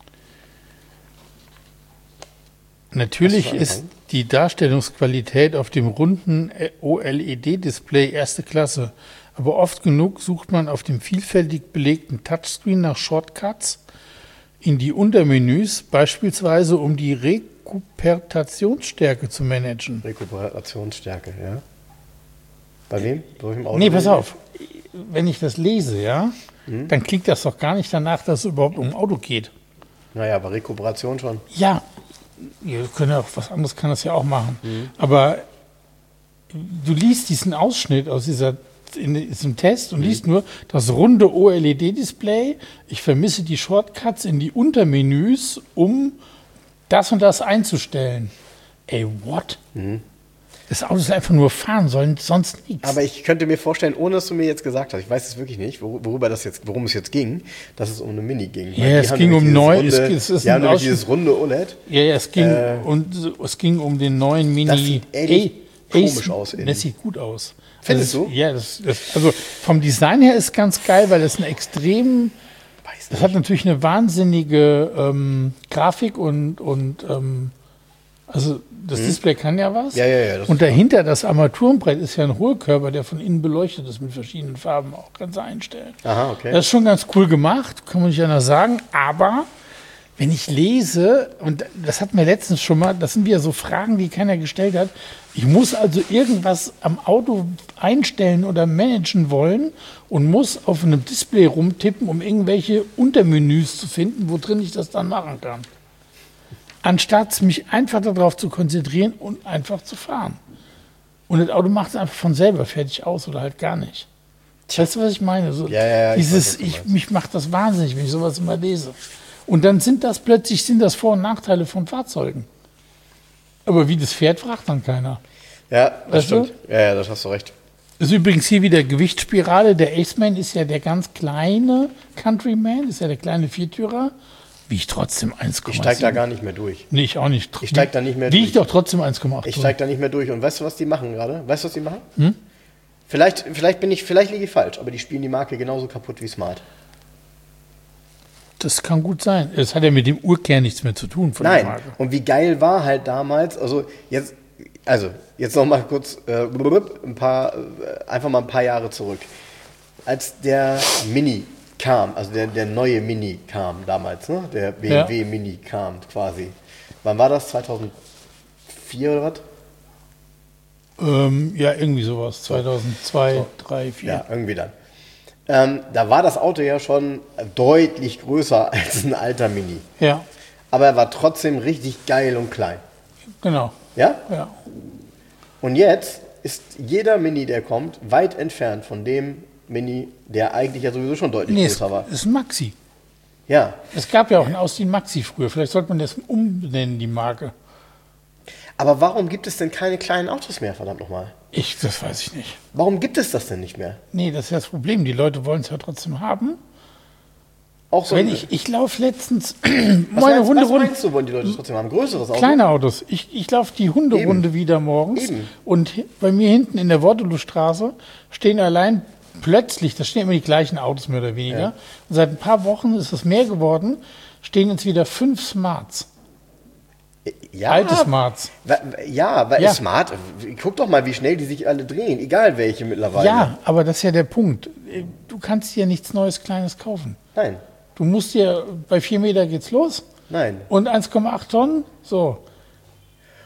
Natürlich Hast du ist angefangen? die Darstellungsqualität auf dem runden O L E D-Display erste Klasse. Aber oft genug sucht man auf dem vielfältig belegten Touchscreen nach Shortcuts in die Untermenüs, beispielsweise um die Rekuperationsstärke zu managen. Rekuperationsstärke, ja. Bei wem? Bei welchem Auto? Nee, pass auf. Wenn ich das lese, ja, dann klingt das doch gar nicht danach, dass es überhaupt um ein Auto geht. Naja, aber Rekuperation schon. Ja, wir können ja auch was anderes, kann das ja auch machen. Aber du liest diesen Ausschnitt aus dieser, in diesem Test und liest nur das runde O L E D-Display. Ich vermisse die Shortcuts in die Untermenüs, um das und das einzustellen. Ey, what? Das Auto ist einfach nur fahren, sollen sonst nichts. Aber ich könnte mir vorstellen, ohne dass du mir jetzt gesagt hast, ich weiß es wirklich nicht, wor- worüber das jetzt, worum es jetzt ging, dass es um eine Mini ging. Weil Ja, die es haben ging nämlich um dieses neu- runde, es- es ist die haben ein nämlich Ausschnitt- dieses runde O L E D. Ja, ja, es ging, Äh, und es ging um den neuen Mini. Das sieht ehrlich Ey, komisch Ace- aus innen. Das sieht gut aus. Findest also, du? Ja, das, das, also vom Design her ist ganz geil, weil es eine extrem, Weiß das nicht. hat natürlich eine wahnsinnige ähm, Grafik und, und ähm, also das Display kann ja was. Mhm. Ja, ja, ja, das Und dahinter das Armaturenbrett ist ja ein Hohlkörper, der von innen beleuchtet ist mit verschiedenen Farben, auch kannst du einstellen. Aha, okay. Das ist schon ganz cool gemacht, kann man nicht anders sagen. Aber wenn ich lese, und das hatten wir letztens schon mal, das sind wieder so Fragen, die keiner gestellt hat. Ich muss also irgendwas am Auto einstellen oder managen wollen und muss auf einem Display rumtippen, um irgendwelche Untermenüs zu finden, wo drin ich das dann machen kann. Anstatt mich einfach darauf zu konzentrieren und einfach zu fahren. Und das Auto macht es einfach von selber fertig aus oder halt gar nicht. Weißt du, was ich meine? So, Ja, ja, ja, ich dieses, weiß, was du ich, meinst. mich macht das wahnsinnig, wenn ich sowas immer lese. Und dann sind das plötzlich sind das Vor- und Nachteile von Fahrzeugen. Aber wie das fährt, fragt dann keiner. Ja, das Weißt du? stimmt. Ja, ja, das hast du recht. Das ist übrigens hier wieder Gewichtsspirale. Der Aceman ist ja der ganz kleine Countryman, ist ja der kleine Viertürer. Wiegt trotzdem eins Komma sieben. Ich steig da gar nicht mehr durch. Nee, ich auch nicht. Ich steig da nicht mehr Wiegt durch. doch trotzdem eins Komma acht. Ich steig da nicht mehr durch. Und weißt du, was die machen gerade? Weißt du, was die machen? Vielleicht, vielleicht bin ich, vielleicht liege ich falsch, aber die spielen die Marke genauso kaputt wie Smart. Das kann gut sein. Es hat ja mit dem Urkern nichts mehr zu tun von der Nein. Marke. Und wie geil war halt damals, also jetzt, also jetzt noch mal kurz äh, ein paar, äh, einfach mal ein paar Jahre zurück. Als der Mini kam, also der, der neue Mini kam damals, ne? Der B M W Ja. Mini kam quasi. Wann war das? zweitausendvier oder was? Ähm, ja, irgendwie sowas. zweitausendzwei, drei, vier. Ja, irgendwie dann. Ähm, da war das Auto ja schon deutlich größer als ein alter Mini. Ja, Aber er war trotzdem richtig geil und klein. genau. Ja? Ja. Und jetzt ist jeder Mini, der kommt, weit entfernt von dem Mini, der eigentlich ja sowieso schon deutlich Nee, es größer war. ist ein Maxi. Ja, Es gab ja auch einen Austin Maxi früher. Vielleicht sollte man das umbenennen, die Marke. aber warum gibt es denn keine kleinen Autos mehr, verdammt nochmal? Ich, das weiß ich nicht. Warum gibt es das denn nicht mehr? Nee, das ist ja das Problem. Die Leute wollen es ja trotzdem haben. Auch so Wenn ein- ich, ich laufe letztens was, meine meinst, was Hunderunde. meinst du, wollen die Leute trotzdem haben? Ein größeres Auto? Kleine Autos. Ich, ich laufe die Hunderunde wieder morgens. Eben. Und hi- bei mir hinten in der Wortelowstraße stehen allein plötzlich, da stehen immer die gleichen Autos mehr oder weniger. Ja. Und seit ein paar Wochen ist es mehr geworden, stehen jetzt wieder fünf Smarts. Ja, Alte Smarts. wa- Ja, weil Ja. Smart, guck doch mal, wie schnell die sich alle drehen, egal welche mittlerweile. Ja, aber das ist ja der Punkt. Du kannst dir nichts Neues, Kleines kaufen. Nein, Du musst dir, bei vier Meter geht's los. nein. Und eins Komma acht Tonnen, so.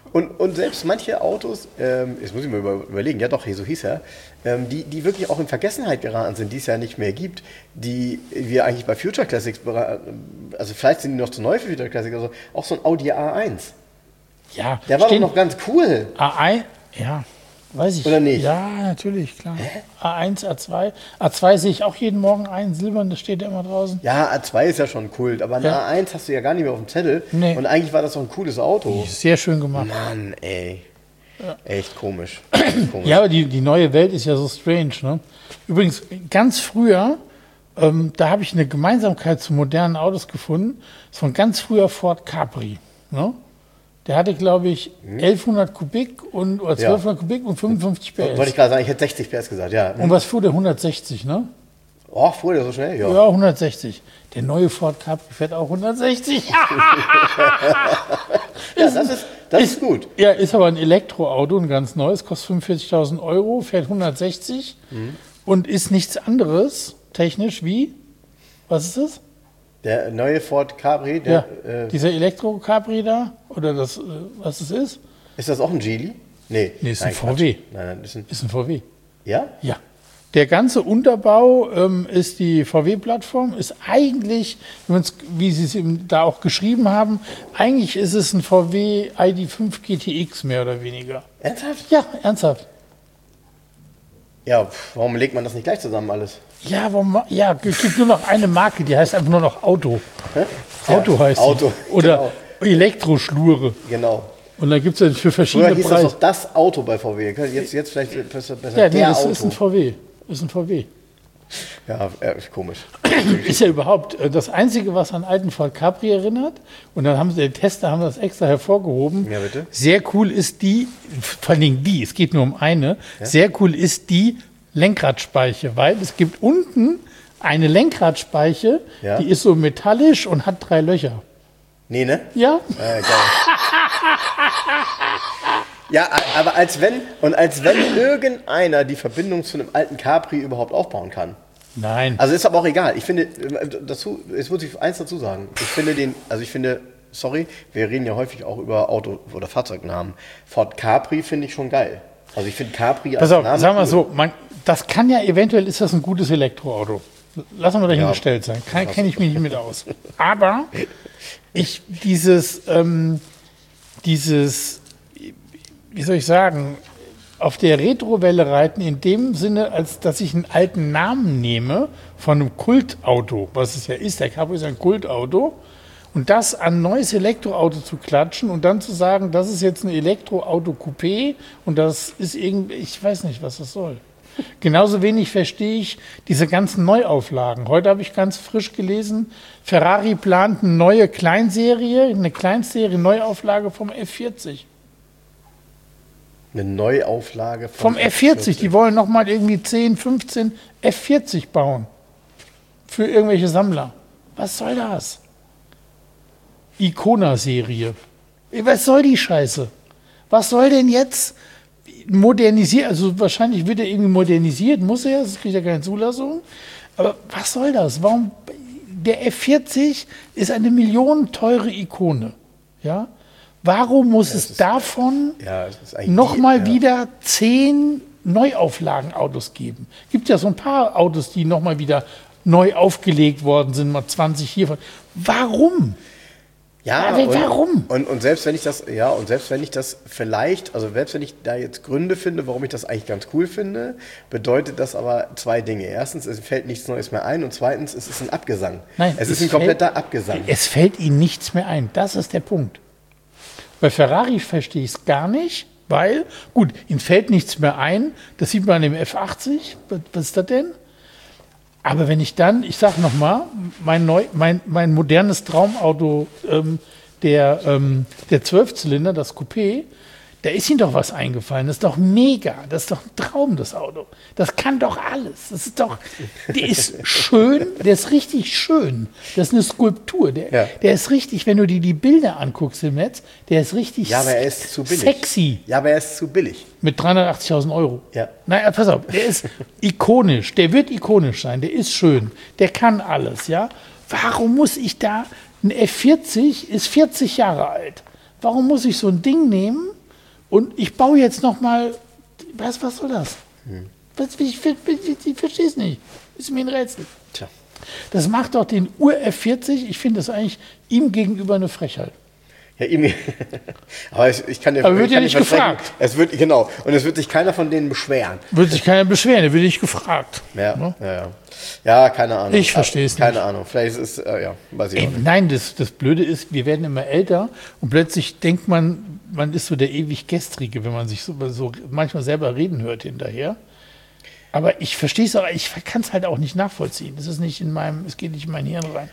Und, und selbst manche Autos, ähm, jetzt muss ich mir über, überlegen, ja doch, so hieß er, ähm, die, die wirklich auch in Vergessenheit geraten sind, die es ja nicht mehr gibt, die wir eigentlich bei Future Classics, also vielleicht sind die noch zu neu für Future Classics, also auch so ein Audi A eins. Ja, Der war doch stehen- noch ganz cool. A eins, ja, weiß ich. Oder nicht? Ja, natürlich, klar. A eins, A zwei. A zwei sehe ich auch jeden Morgen ein, silbern, das steht ja immer draußen. Ja, A zwei ist ja schon Kult, aber ein Ja. A eins hast du ja gar nicht mehr auf dem Zettel. Nee. Und eigentlich war das doch ein cooles Auto. Sehr schön gemacht. Mann, ey. Echt komisch. Echt komisch. Ja, aber die, die neue Welt ist ja so strange. Ne? Übrigens, ganz früher, ähm, da habe ich eine Gemeinsamkeit zu modernen Autos gefunden. Das ist von ganz früher Ford Capri. Ne? Der hatte, glaube ich, elfhundert Kubik und, oder zwölfhundert Kubik und fünfundfünfzig P S. Wollte ich gerade sagen, ich hätte sechzig P S gesagt, ja. Und was fuhr der? hundertsechzig, ne? Oh, fuhr der so schnell? Ja. Ja, hundertsechzig. Der neue Ford Capri fährt auch hundertsechzig. Ja, das ist, das ist gut. Ja, ist aber ein Elektroauto, ein ganz neues, kostet fünfundvierzigtausend Euro, fährt hundertsechzig und ist nichts anderes technisch wie, was ist das? Der neue Ford Capri, der, Ja, äh, dieser Elektro-Capri da, oder das, äh, was es ist? ist das auch ein Geely? Nee. Nee, ist Nein, ein V W. Quatsch. Nein, nein, ist ein, Ist ein V W. ja? Ja. Der ganze Unterbau ähm, ist die V W-Plattform, ist eigentlich, wenn man's- wie Sie es eben da auch geschrieben haben, eigentlich ist es ein V W I D fünf G T X mehr oder weniger. Ernsthaft? Ja, ernsthaft. Ja, pf, warum legt man das nicht gleich zusammen alles? Ja, warum, ma- ja, es gibt nur noch eine Marke, die heißt einfach nur noch Auto. Hä? Auto Ja, heißt die. Auto, Oder Elektroschlure. Genau. Und da gibt es ja für Früher verschiedene hieß das Preise. doch das Auto bei V W. Jetzt, jetzt vielleicht besser, besser Ja, nee, der das Auto. ist ein V W. Ist ein V W. Ja, äh, komisch. Ist ja überhaupt äh, das Einzige, was an alten Ford Capri erinnert. Und dann haben sie, die Tester haben das extra hervorgehoben. Ja, bitte. Sehr cool ist die, vor allen Dingen die, es geht nur um eine, sehr cool ist die Lenkradspeiche, weil es gibt unten eine Lenkradspeiche, Ja. die ist so metallisch und hat drei Löcher. Nee, ne? Ja? Äh, geil. Ja, a- aber als wenn, und als wenn irgendeiner die Verbindung zu einem alten Capri überhaupt aufbauen kann. Nein. Also ist aber auch egal. Ich finde, äh, dazu, jetzt muss ich eins dazu sagen. Ich finde den, also ich finde, sorry, wir reden ja häufig auch über Auto- oder Fahrzeugnamen. Ford Capri finde ich schon geil. Also ich finde Capri als Pass auf, Name sagen wir cool. so, man, das kann ja eventuell, ist das ein gutes Elektroauto. Lassen wir dahingestellt sein, kenne ich mich nicht mit aus. Aber ich, dieses, ähm, dieses, wie soll ich sagen, auf der Retrowelle reiten in dem Sinne, als dass ich einen alten Namen nehme von einem Kultauto, was es ja ist, der Cabrio ist ein Kultauto, und das an ein neues Elektroauto zu klatschen und dann zu sagen, das ist jetzt ein Elektroauto-Coupé und das ist irgendwie, ich weiß nicht, was das soll. Genauso wenig verstehe ich diese ganzen Neuauflagen. Heute habe ich ganz frisch gelesen, Ferrari plant eine neue Kleinserie, eine Kleinserie Neuauflage vom F vierzig. Eine Neuauflage Vom F vierzig, die wollen nochmal irgendwie zehn, fünfzehn F vierzig bauen. Für irgendwelche Sammler. Was soll das? Icona-Serie. Was soll die Scheiße? Was soll denn jetzt modernisiert? Also wahrscheinlich wird er irgendwie modernisiert, muss er, das kriegt ja keine Zulassung. Aber was soll das? Warum? Der F vierzig ist eine millionenteure Ikone. Ja? Warum muss es davon Ja, das ist eigentlich nochmal die- ja. wieder zehn Neuauflagenautos geben? Gibt ja so ein paar Autos, die nochmal wieder neu aufgelegt worden sind, mal zwanzig hiervon. Warum? Ja, Aber und, warum? Und, und selbst wenn ich das, ja, und selbst wenn ich das vielleicht, also selbst wenn ich da jetzt Gründe finde, warum ich das eigentlich ganz cool finde, bedeutet das aber zwei Dinge. Erstens, es fällt nichts Neues mehr ein und zweitens, es ist ein Abgesang. Nein, es ist es ein kompletter fällt- Abgesang. Es fällt ihnen nichts mehr ein. Das ist der Punkt. Bei Ferrari verstehe ich es gar nicht, weil, gut, ihnen fällt nichts mehr ein. Das sieht man an dem F achtzig. Was, was ist das denn? Aber wenn ich dann, ich sage nochmal, mein, neu, mein, mein modernes Traumauto, ähm, der, ähm, der Zwölfzylinder, das Coupé, da ist ihnen doch was eingefallen. Das ist doch mega. Das ist doch ein Traum, das Auto. Das kann doch alles. Das ist doch, der ist schön, der ist richtig schön. Das ist eine Skulptur. Der, Ja. der ist richtig, wenn du dir die Bilder anguckst im Netz, der ist richtig Ja, aber er ist zu billig. sexy. Ja, aber er ist zu billig. Mit dreihundertachtzigtausend Euro. Ja. Naja, pass auf, der ist ikonisch, der wird ikonisch sein, der ist schön, der kann alles, ja. Warum muss ich da, ein F vierzig ist vierzig Jahre alt, warum muss ich so ein Ding nehmen, Und ich baue jetzt noch mal, was, was soll das? Hm. Was, ich, ich, ich, ich verstehe es nicht. Ist mir ein Rätsel. Tja. Das macht doch den Ur-F vierzig, ich finde das eigentlich ihm gegenüber eine Frechheit. Ja, ihm. Aber ich, ich kann dir Aber wird ja nicht gefragt. Es wird, genau. Und es wird sich keiner von denen beschweren. Wird sich keiner beschweren, der wird nicht gefragt. Ja, ja, ja. Ja, keine Ahnung. Ich verstehe es nicht. Keine Ahnung. Vielleicht ist es, äh, ja, weiß ich Ey, auch nicht. nein, das, das Blöde ist, wir werden immer älter und plötzlich denkt man, man ist so der ewig Gestrige, wenn man sich so, so manchmal selber reden hört hinterher. Aber ich verstehe es auch, ich kann es halt auch nicht nachvollziehen. Das ist nicht in meinem, es geht nicht in mein Hirn rein.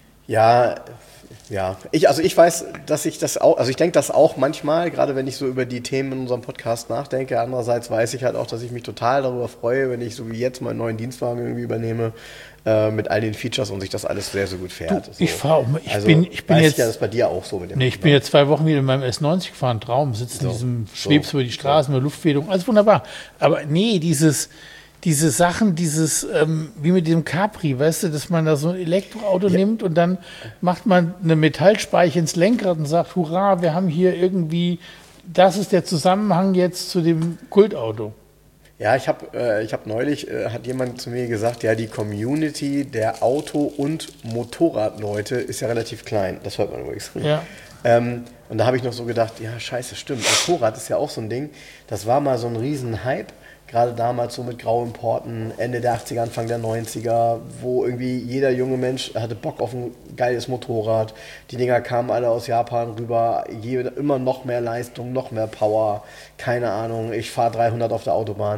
Ja, ja. Ich, also ich weiß, dass ich das auch, also ich denke das auch manchmal, gerade wenn ich so über die Themen in unserem Podcast nachdenke. Andererseits weiß ich halt auch, dass ich mich total darüber freue, wenn ich so wie jetzt meinen neuen Dienstwagen irgendwie übernehme, äh, mit all den Features und sich das alles sehr, sehr gut fährt. Du, so. ich fahre auch mal, ich also, bin, ich bin weiß jetzt, ich ja, das ist bei dir auch so mit dem. nee, ich bin jetzt zwei Wochen wieder in meinem S neunzig gefahren, Traum, sitzt So, in diesem, so, schwebst über die Straßen, mit Luftfederung, alles wunderbar. Aber nee, dieses, diese Sachen, dieses, ähm, wie mit dem Capri, weißt du, dass man da so ein Elektroauto Ja. nimmt und dann macht man eine Metallspeiche ins Lenkrad und sagt, hurra, wir haben hier irgendwie, das ist der Zusammenhang jetzt zu dem Kultauto. Ja, ich habe äh, ich hab neulich, äh, hat jemand zu mir gesagt, ja, die Community der Auto- und Motorradleute ist ja relativ klein. Das hört man übrigens. Ja. Ähm, und da habe ich noch so gedacht, ja, scheiße, stimmt. Motorrad ist ja auch so ein Ding. Das war mal so ein Riesen-Hype. Gerade damals so mit Grauimporten, Ende der achtziger, Anfang der neunziger, wo irgendwie jeder junge Mensch hatte Bock auf ein geiles Motorrad. Die Dinger kamen alle aus Japan rüber, jeder, immer noch mehr Leistung, noch mehr Power, keine Ahnung, ich fahre dreihundert auf der Autobahn.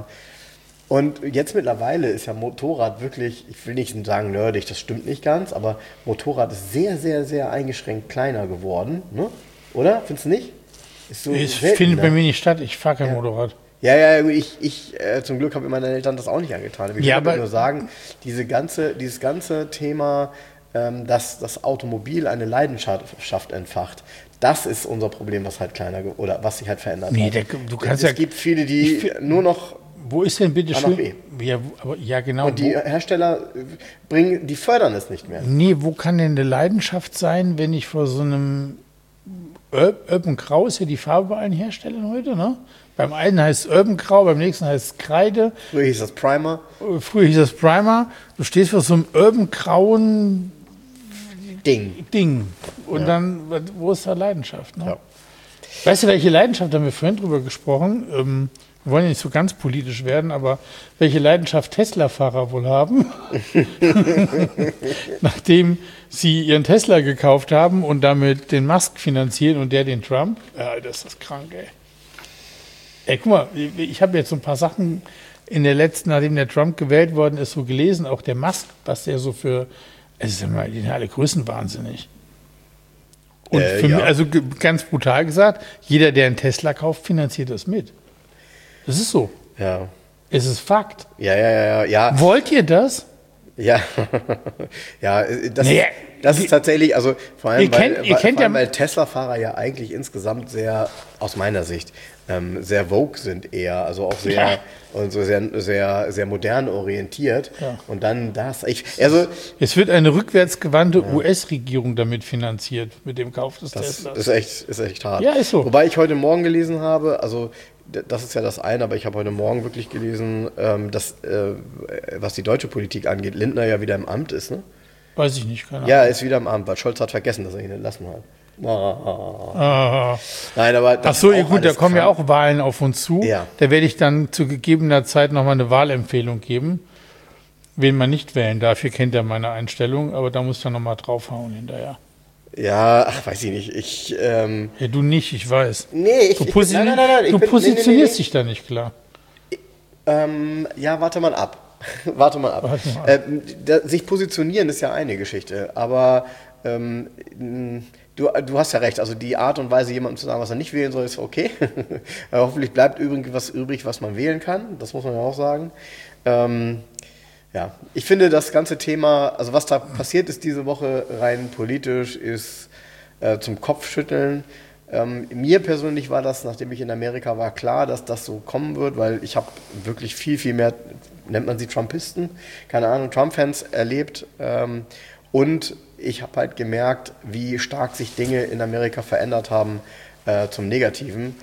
Und jetzt mittlerweile ist ja Motorrad wirklich, ich will nicht sagen nerdig, das stimmt nicht ganz, aber Motorrad ist sehr, sehr, sehr eingeschränkt kleiner geworden, ne? Oder? Findest du nicht? Ist so Es selten, findet ne? bei mir nicht statt, ich fahre kein Ja. Motorrad. Ja, ja, ich, ich äh, zum Glück habe mir meine Eltern das auch nicht angetan. Ich Ja, würde aber- nur sagen, diese ganze, dieses ganze Thema, ähm, dass das Automobil eine Leidenschaft entfacht, das ist unser Problem, was halt kleiner ge- oder was sich halt verändert Nee, hat. der- du kannst es ja- gibt viele, die ich fi- nur noch Wo ist denn bitte A nach schön? B. Ja, wo- aber, ja, genau. und die wo, Hersteller äh, bringen, die fördern es nicht mehr. nee, wo kann denn eine Leidenschaft sein, wenn ich vor so einem Ur- Urban Grau ist ja die Farbe bei allen Herstellern heute, ne? Beim einen heißt es Urban Grau, beim nächsten heißt es Kreide. Früher hieß das Primer. Früher hieß es Primer. Du stehst vor so einem Urban grauen Ding. Ding. Und Ja. dann, wo ist da Leidenschaft? Ne? Ja. Weißt du, welche Leidenschaft, da haben wir vorhin drüber gesprochen, ähm, wir wollen ja nicht so ganz politisch werden, aber welche Leidenschaft Tesla-Fahrer wohl haben, nachdem sie ihren Tesla gekauft haben und damit den Musk finanzieren und der den Trump. Ja, das ist das krank, ey. Ey, guck mal, ich habe jetzt so ein paar Sachen in der letzten, nachdem der Trump gewählt worden ist, so gelesen, auch der Musk, was der so für, es ist immer, die sind alle größenwahnsinnig. Und Äh, für ja. mich, also ge- ganz brutal gesagt, jeder, der einen Tesla kauft, finanziert das mit. Das ist so. Ja. Es ist Fakt. Ja, ja, ja, ja. ja. Wollt ihr das? Ja, ja, äh, das, Naja, das ist tatsächlich, also vor allem, Ihr kennt- weil, ihr weil, kennt vor allem ja- weil Tesla-Fahrer ja eigentlich insgesamt sehr, aus meiner Sicht, ähm, sehr vogue sind eher, also auch sehr, Ja. und so sehr, sehr, sehr modern orientiert. Ja. Und dann das, ich, also Es wird eine rückwärtsgewandte U S-Regierung damit finanziert, mit dem Kauf des das Teslas. ist echt, ist echt hart. Ja, ist so. Wobei ich heute Morgen gelesen habe, also d- das ist ja das eine, aber ich habe heute Morgen wirklich gelesen, ähm, dass, äh, was die deutsche Politik angeht, Lindner ja wieder im Amt ist, ne? Weiß ich nicht, keine Ahnung. Ja, er ist wieder im Amt, weil Scholz hat vergessen, dass er ihn entlassen hat. Ah. Ah. Nein, aber Ach das so, ist ja auch gut, da alles kommen ja krank. auch Wahlen auf uns zu. Ja. Da werde ich dann zu gegebener Zeit nochmal eine Wahlempfehlung geben, wen man nicht wählen darf. Ihr kennt ja meine Einstellung, aber da muss ich dann nochmal draufhauen hinterher. Ja, ach, weiß ich nicht. Ich, ähm, Ja, du nicht, ich weiß. nee, ich, Du, ich posi nein, nein, nein, nein, ich du bin- positionierst nee, nee, nee, dich da nicht klar. Ähm, ja, warte mal ab. warte mal ab. Warte mal ab. Ähm, da, sich positionieren ist ja eine Geschichte, aber ähm, mh, du, du hast ja recht. Also die Art und Weise, jemandem zu sagen, was er nicht wählen soll, ist okay. Aber hoffentlich bleibt irgendwas übrig, was man wählen kann. Das muss man ja auch sagen. Ähm, ja, ich finde das ganze Thema, also was da passiert ist diese Woche rein politisch, ist äh, zum Kopfschütteln. Ähm, mir persönlich war das, nachdem ich in Amerika war, klar, dass das so kommen wird, weil ich habe wirklich viel, viel mehr, nennt man sie Trumpisten, keine Ahnung, Trump-Fans erlebt. Ähm, und ich habe halt gemerkt, wie stark sich Dinge in Amerika verändert haben äh, zum Negativen.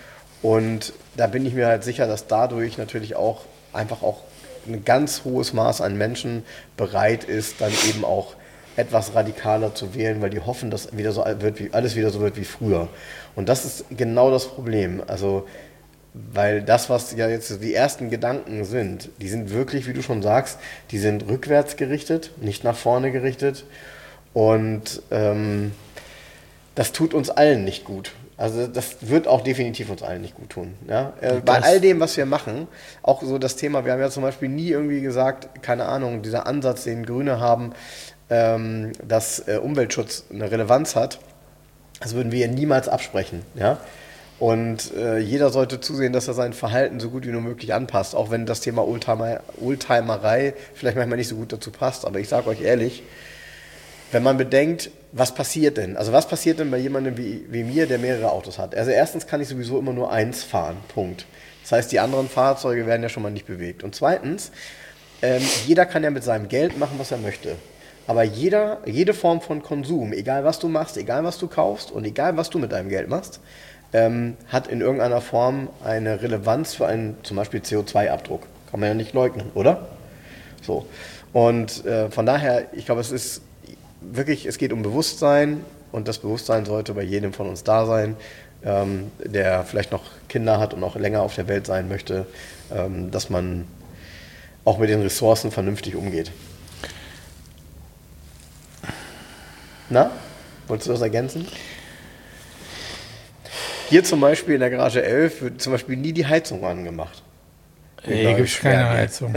Und da bin ich mir halt sicher, dass dadurch natürlich auch einfach auch ein ganz hohes Maß an Menschen bereit ist, dann eben auch etwas radikaler zu wählen, weil die hoffen, dass wieder so wird wie, alles wieder so wird wie früher. Und das ist genau das Problem. Also, weil das, was ja jetzt die ersten Gedanken sind, die sind wirklich, wie du schon sagst, die sind rückwärts gerichtet, nicht nach vorne gerichtet. Und ähm, das tut uns allen nicht gut. Also das wird auch definitiv uns allen nicht gut tun. Ja? Äh, bei all dem, was wir machen, auch so das Thema, wir haben ja zum Beispiel nie irgendwie gesagt, keine Ahnung, dieser Ansatz, den Grüne haben, ähm, dass äh, Umweltschutz eine Relevanz hat, das würden wir ja niemals absprechen. Ja? Und äh, jeder sollte zusehen, dass er sein Verhalten so gut wie nur möglich anpasst, auch wenn das Thema Oldtimer, Oldtimerei vielleicht manchmal nicht so gut dazu passt. Aber ich sage euch ehrlich, wenn man bedenkt, was passiert denn? Also was passiert denn bei jemandem wie, wie mir, der mehrere Autos hat? Also erstens kann ich sowieso immer nur eins fahren, Punkt. Das heißt, die anderen Fahrzeuge werden ja schon mal nicht bewegt. Und zweitens, ähm, jeder kann ja mit seinem Geld machen, was er möchte. Aber jeder, jede Form von Konsum, egal was du machst, egal was du kaufst und egal was du mit deinem Geld machst, ähm, hat in irgendeiner Form eine Relevanz für einen zum Beispiel C O zwei Abdruck. Kann man ja nicht leugnen, oder? So. Und äh, von daher, ich glaube, es ist wirklich, es geht um Bewusstsein und das Bewusstsein sollte bei jedem von uns da sein, ähm, der vielleicht noch Kinder hat und auch länger auf der Welt sein möchte, ähm, dass man auch mit den Ressourcen vernünftig umgeht. Na, wolltest du das ergänzen? Hier zum Beispiel in der Garage elf wird zum Beispiel nie die Heizung angemacht. Hier gibt es keine Heizung.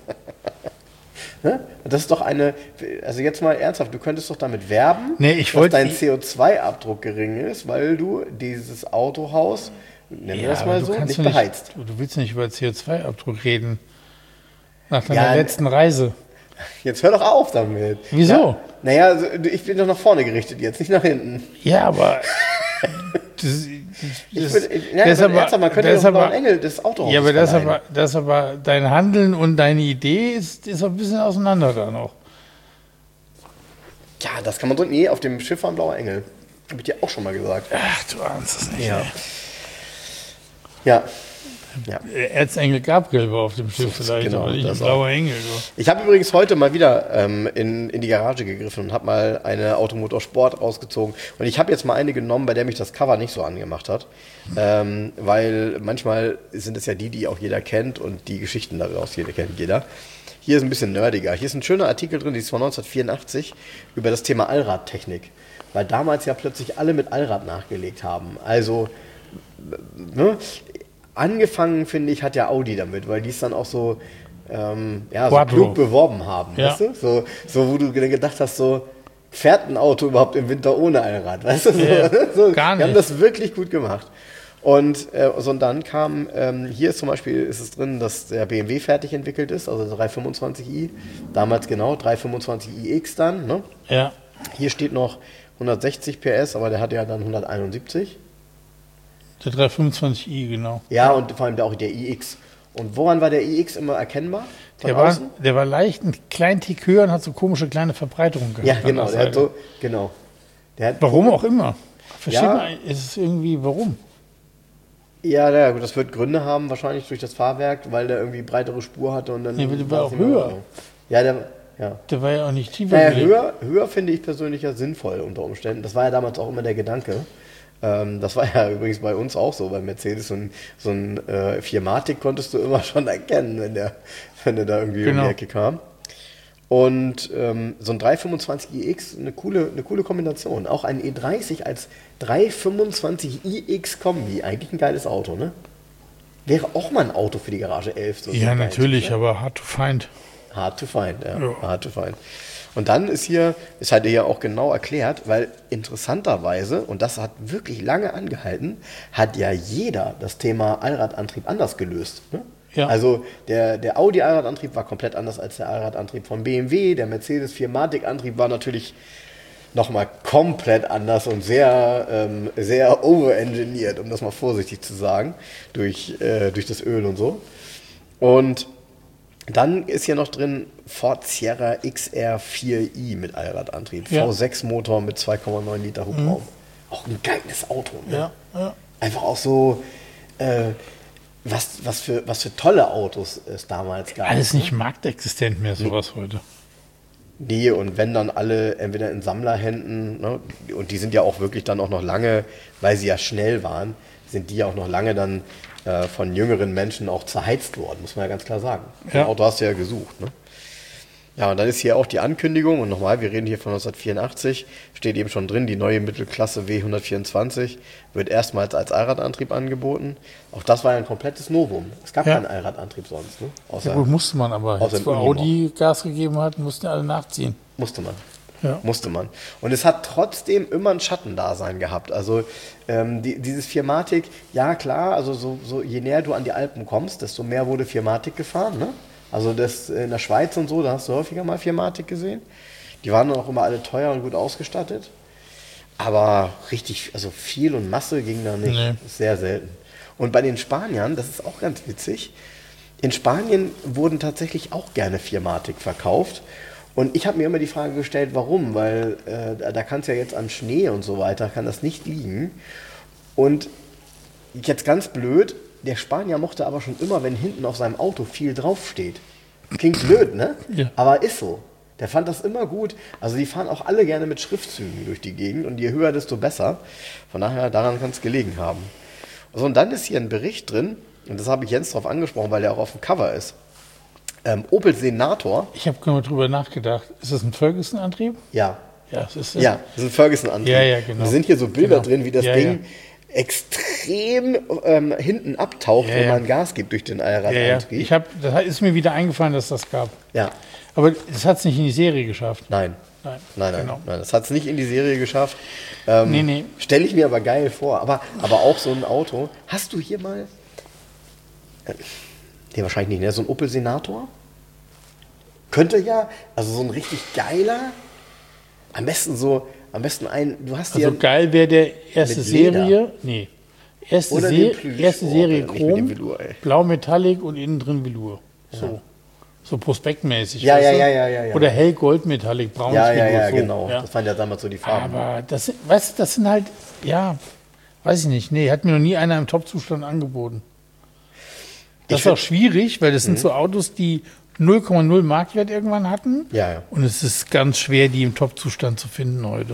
Ne? Das ist doch eine, also jetzt mal ernsthaft, du könntest doch damit werben, nee, ich dass wollt, dein ich, C O zwei Abdruck gering ist, weil du dieses Autohaus, nennen wir ja, das mal so, nicht beheizt. Nicht, du willst nicht über C O zwei Abdruck reden. Nach deiner Ja, letzten Reise. Jetzt hör doch auf damit. Wieso? Ja, naja, also ich bin doch nach vorne gerichtet jetzt, nicht nach hinten. Ja, aber... Das, das, ich bin, ich, ja, das aber, ernsthaft, man könnte doch aber einen Engel des Autohauses Ja, aber das, aber das aber dein Handeln und deine Idee ist, ist ein bisschen auseinander da noch. Ja, das kann man so... Nee, auf dem Schiff war ein blauer Engel. Habe ich dir auch schon mal gesagt. Ach, du ahnst es nicht. Ja. Ja. Ja. Erzengel Gabriel war auf dem Schiff vielleicht, genau, aber nicht ein blauer Engel. So. Ich habe übrigens heute mal wieder ähm, in, in die Garage gegriffen und habe mal eine Automotor Sport rausgezogen. Und ich habe jetzt mal eine genommen, bei der mich das Cover nicht so angemacht hat. Ähm, weil manchmal sind es ja die, die auch jeder kennt und die Geschichten daraus jeder kennt jeder. Hier ist ein bisschen nerdiger. Hier ist ein schöner Artikel drin, die ist von neunzehnhundertvierundachtzig, über das Thema Allradtechnik. Weil damals ja plötzlich alle mit Allrad nachgelegt haben. Also, ne? Angefangen, finde ich, hat ja Audi damit, weil die es dann auch so, ähm, ja, so klug beworben haben, ja. Weißt du? So, so, wo du gedacht hast, so, fährt ein Auto überhaupt im Winter ohne Allrad, weißt du? So, ja, so, gar nicht. Die haben das wirklich gut gemacht. Und, äh, so, und dann kam, ähm, hier ist zum Beispiel, ist es drin, dass der B M W fertig entwickelt ist, also der dreihundertfünfundzwanzig i, damals genau, dreihundertfünfundzwanzig i X dann, ne? Ja. Hier steht noch hundertsechzig P S, aber der hat ja dann hunderteinundsiebzig. Der dreihundertfünfundzwanzig i, genau. Ja, und vor allem der, auch der i X. Und woran war der i X immer erkennbar? Der war, der war leicht einen kleinen Tick höher und hat so komische kleine Verbreiterungen gehabt. Ja, genau. Der hat so, genau. Der hat warum auch immer. Versteht ja, man, ist es irgendwie, warum? Ja, ja, das wird Gründe haben, wahrscheinlich durch das Fahrwerk, weil der irgendwie breitere Spur hatte und dann... Ja, der war auch höher. Ja, der, ja. Der war ja auch nicht tiefer. Naja, höher, höher finde ich persönlich ja sinnvoll unter Umständen. Das war ja damals auch immer der Gedanke. Ähm, das war ja übrigens bei uns auch so, bei Mercedes. So ein, so ein äh, Viermatic konntest du immer schon erkennen, wenn der, wenn der da irgendwie genau. um die Ecke kam. Und ähm, so ein dreihundertfünfundzwanzig i X, eine coole, eine coole Kombination. Auch ein E dreißig als dreihundertfünfundzwanzig i X Kombi, eigentlich ein geiles Auto, ne? Wäre auch mal ein Auto für die Garage elf. So ja, so natürlich, geil, aber hard to find. Hard to find, ja. ja. Hard to find. Und dann ist hier, ist halt hier auch genau erklärt, weil interessanterweise, und das hat wirklich lange angehalten, hat ja jeder das Thema Allradantrieb anders gelöst. Ne? Ja. Also der, der Audi-Allradantrieb war komplett anders als der Allradantrieb von B M W. Der Mercedes Viermatic-Antrieb war natürlich nochmal komplett anders und sehr, ähm, sehr overengineert, um das mal vorsichtig zu sagen, durch, äh, durch das Öl und so. Und dann ist hier noch drin Ford Sierra X R vier i mit Allradantrieb. Ja. V sechs Motor mit zwei Komma neun Liter Hubraum. Mhm. Auch ein geiles Auto. Ne? Ja, ja. Einfach auch so, äh, was, was, für, was für tolle Autos es damals gab. Alles nicht marktexistent mehr, sowas nee. heute. Nee, und wenn dann alle entweder in Sammlerhänden, ne, und die sind ja auch wirklich dann auch noch lange, weil sie ja schnell waren, sind die ja auch noch lange dann äh, von jüngeren Menschen auch zerheizt worden, muss man ja ganz klar sagen. Ja. Ein Auto hast du ja gesucht, ne? Ja, und dann ist hier auch die Ankündigung, und nochmal, wir reden hier von neunzehnhundertvierundachtzig, steht eben schon drin, die neue Mittelklasse W hundertvierundzwanzig wird erstmals als Allradantrieb angeboten. Auch das war ja ein komplettes Novum. Es gab ja. keinen Allradantrieb sonst. Ne? Außer, ja gut, musste man aber. Als Audi Gas gegeben hat, mussten alle nachziehen. Musste man. Ja. Musste man. Und es hat trotzdem immer ein Schattendasein gehabt. Also ähm, die, dieses Firmatic, ja klar, also so, so, je näher du an die Alpen kommst, desto mehr wurde Firmatic gefahren, ne? Also das in der Schweiz und so, da hast du häufiger mal Firmatic gesehen. Die waren dann auch immer alle teuer und gut ausgestattet. Aber richtig, also viel und Masse ging da nicht. Nee. Sehr selten. Und bei den Spaniern, das ist auch ganz witzig, in Spanien wurden tatsächlich auch gerne Firmatic verkauft. Und ich habe mir immer die Frage gestellt, warum? Weil äh, da kann es ja jetzt an Schnee und so weiter, kann das nicht liegen. Und jetzt ganz blöd, der Spanier mochte aber schon immer, wenn hinten auf seinem Auto viel draufsteht. Klingt blöd, ne? Ja. Aber ist so. Der fand das immer gut. Also die fahren auch alle gerne mit Schriftzügen durch die Gegend und je höher, desto besser. Von daher, daran kann es gelegen haben. Also, und dann ist hier ein Bericht drin, und das habe ich Jens drauf angesprochen, weil der auch auf dem Cover ist. Ähm, Opel Senator. Ich habe gerade drüber nachgedacht. Ist das ein Ferguson-Antrieb? Ja. Ja, das ist, das ja, das ist ein Ferguson-Antrieb. Ja, ja, genau. Da sind hier so Bilder genau. drin, wie das ja, Ding ja. extrem ähm, hinten abtaucht, ja, wenn man ja. Gas gibt durch den Allradantrieb. Ja, ja. Ich hab, das ist mir wieder eingefallen, dass das gab. Ja. Aber das hat es nicht in die Serie geschafft. Nein. Nein, nein, nein, genau. nein. Das hat es nicht in die Serie geschafft. Ähm, nee, nee. Stelle ich mir aber geil vor. Aber, aber auch so ein Auto. Hast du hier mal... Äh, nee, wahrscheinlich nicht, ne? So ein Opel Senator? Könnte ja, also so ein richtig geiler, am besten so, am besten ein, du hast Also ja geil wäre der erste Serie, nee, erste, Oder Se Plüsch, erste oh, Serie nicht mit dem Chrom, Velour, blau Metallic und innen drin Velour. So, Ja. so prospektmäßig. Ja, weißt ja, du? ja, ja, ja, ja. Oder hellgold Metallic, braunes ja, ja, Velour. ja, so, genau. ja. Das waren ja damals so die Farben. Aber das, sind- weißt du, das sind halt, ja, weiß ich nicht, nee, hat mir noch nie einer im Top-Zustand angeboten. Das Ich ist auch find- schwierig, weil das sind so Autos, die null Komma null Marktwert irgendwann hatten. Ja, ja. Und es ist ganz schwer, die im Top-Zustand zu finden heute.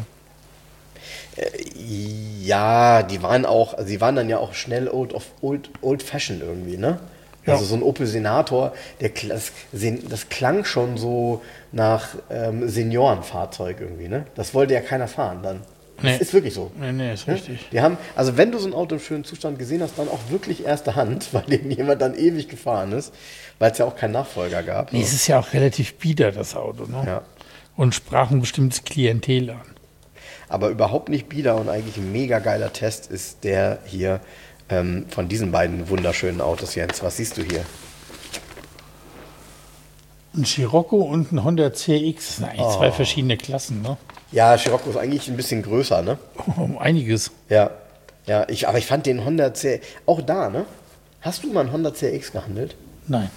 Ja, die waren auch, also die waren dann ja auch schnell old, of old, old fashion irgendwie, ne? Ja. Also so ein Opel Senator, der, kl- das, das klang schon so nach ähm, Seniorenfahrzeug irgendwie, ne? Das wollte ja keiner fahren dann. Das Nee. ist wirklich so. Nee, nee, ist Ne? richtig. Die haben, also wenn du so ein Auto im schönen Zustand gesehen hast, dann auch wirklich erste Hand, weil dem jemand dann ewig gefahren ist, weil es ja auch keinen Nachfolger gab. Nee, es ist ja auch relativ bieder, das Auto, ne? Ja. Und sprach ein bestimmtes Klientel an. Aber überhaupt nicht bieder und eigentlich ein mega geiler Test ist der hier ähm, von diesen beiden wunderschönen Autos, Jens. Was siehst du hier? Ein Scirocco und ein Honda C X, das sind eigentlich zwei verschiedene Klassen, ne? Ja, Scirocco ist eigentlich ein bisschen größer, ne? Um einiges. Ja, ja, ich, aber ich fand den Honda C X, auch da, ne? Hast du mal einen Honda C X gehandelt? Nein.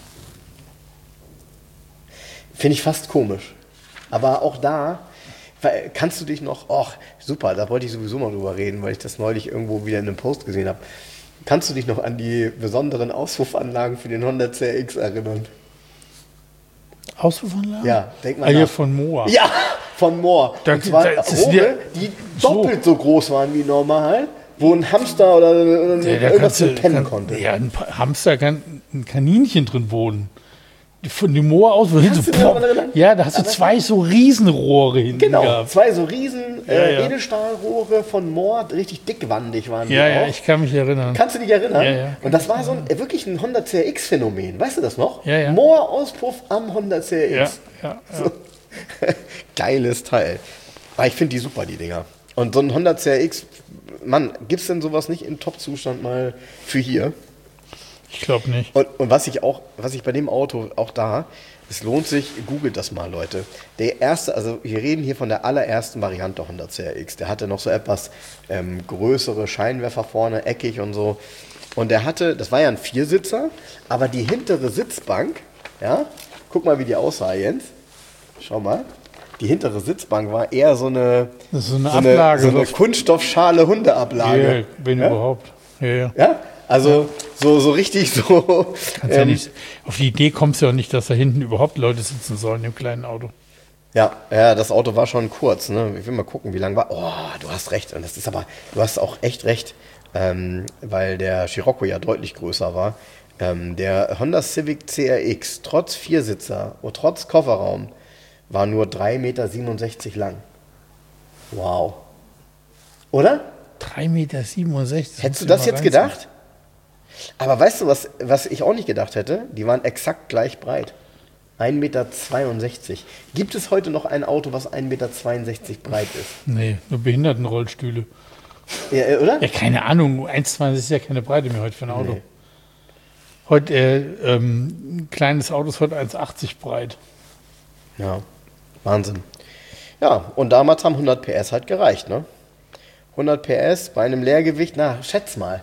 Finde ich fast komisch. Aber auch da, weil- kannst du dich noch, ach, super, da wollte ich sowieso mal drüber reden, weil ich das neulich irgendwo wieder in einem Post gesehen habe. Kannst du dich noch an die besonderen Auspuffanlagen für den Honda C X erinnern? Auspufanlage? Ja, denk mal Ah, hier nach. von Moa. Ja, von Moore. Da- Und zwar da- das ist Rohre, der- die doppelt so groß waren wie normal, wo ein Hamster oder, oder Ja, da irgendwas kannst mit du- pennen kann, konnte. Ja, ein Pa- Hamster kann ein Kaninchen drin wohnen. Von dem Moor aus, wohin so, Kannst du dich daran erinnern? ja, da hast du Aber- zwei so Riesenrohre hinten Genau, gehabt. zwei so riesen Ja, äh, ja. Edelstahlrohre von Moore, richtig dickwandig waren die Ja, auch. ja, ich kann mich erinnern. Kannst du dich erinnern? Ja, ja. Und das war so ein, äh, wirklich ein Honda C X-Phänomen. Weißt du das noch? Ja, ja. Moore-Auspuff am Honda C Ja, X. ja, ja. So. Geiles Teil. Aber ich finde die super, die Dinger. Und so ein Honda C X, Mann, gibt es denn sowas nicht im Top-Zustand mal für hier? Ich glaube nicht. Und, und was ich auch, was ich bei dem Auto auch da, es lohnt sich, googelt das mal, Leute. Der erste, also wir reden hier von der allerersten Variante Honda C R X. Der hatte noch so etwas ähm, größere Scheinwerfer vorne, eckig und so. Und der hatte, das war ja ein Viersitzer, aber die hintere Sitzbank, ja, guck mal, wie die aussah, Jens. Schau mal. Die hintere Sitzbank war eher so eine, Das ist so eine so eine, Ablage. so eine so- Kunststoffschale Hundeablage. Ja, wenn ja? überhaupt. Ja, ja. Ja? Also so, so richtig so. Kannst ja Ähm, nicht, auf die Idee kommst du ja auch nicht, dass da hinten überhaupt Leute sitzen sollen im kleinen Auto. ja, ja, das Auto war schon kurz. Ne? Ich will mal gucken, wie lang war. Oh, du hast recht. Und das ist aber, du hast auch echt recht, ähm, weil der Scirocco ja deutlich größer war. Ähm, der Honda Civic C R X, trotz Viersitzer und trotz Kofferraum, war nur drei Meter siebenundsechzig lang. Wow. Oder? drei Meter siebenundsechzig. Hättest du das jetzt gedacht? Aber weißt du, was, was ich auch nicht gedacht hätte? Die waren exakt gleich breit. ein Meter zweiundsechzig. Gibt es heute noch ein Auto, was ein Meter zweiundsechzig breit ist? Nee, nur Behindertenrollstühle. Ja, äh, oder? Ja, keine Ahnung, eins Komma zwanzig ist ja keine Breite mehr heute für ein Auto. Nee. Heute, äh, ähm, ein kleines Auto ist heute eins Komma achtzig breit. Ja, Wahnsinn. Ja, und damals haben hundert P S halt gereicht, ne? hundert P S bei einem Leergewicht, na, schätz mal.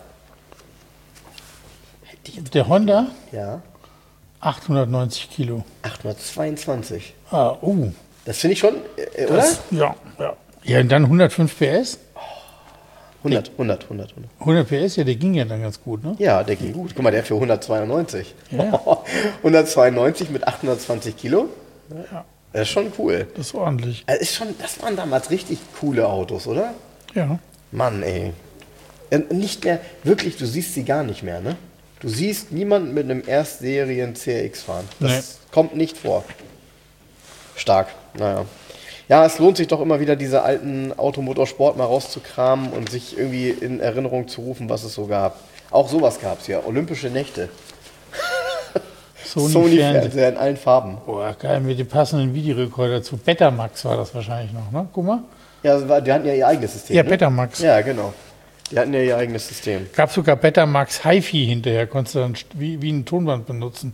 Der Honda, Ja, achthundertneunzig Kilo. achthundertzweiundzwanzig. Ah, uh. Das finde ich schon, äh, oder? Das, ja, ja. Ja, und dann hundertfünf P S. hundert, hundert, hundert, hundert. hundert P S, ja, der ging ja dann ganz gut, ne? Ja, der ging gut. Guck mal, der für hundertzweiundneunzig. Ja. hundertzweiundneunzig mit achthundertzwanzig Kilo. Ja. Das ist schon cool. Das ist ordentlich. Das, ist schon, das waren damals richtig coole Autos, oder? Ja. Mann, ey. Äh, Nicht mehr, wirklich, du siehst sie gar nicht mehr, ne? Du siehst niemanden mit einem Erstserien-C R X fahren. Das Nee. kommt nicht vor. Stark, naja. Ja, es lohnt sich doch immer wieder, diese alten Automotorsport mal rauszukramen und sich irgendwie in Erinnerung zu rufen, was es so gab. Auch sowas gab es ja. Olympische Nächte. Sony, Sony-Fernseher Fernseher. in allen Farben. Boah, geil, mit dem passenden Videorekorder zu. Betamax war das wahrscheinlich noch, ne? Guck mal. Ja, das war, die hatten ja ihr eigenes System. Ja, ne? Betamax. Ja, genau. Die hatten ja ihr eigenes System. Gab sogar Betamax Hi-Fi hinterher, konntest du dann st- wie, wie ein Tonband benutzen.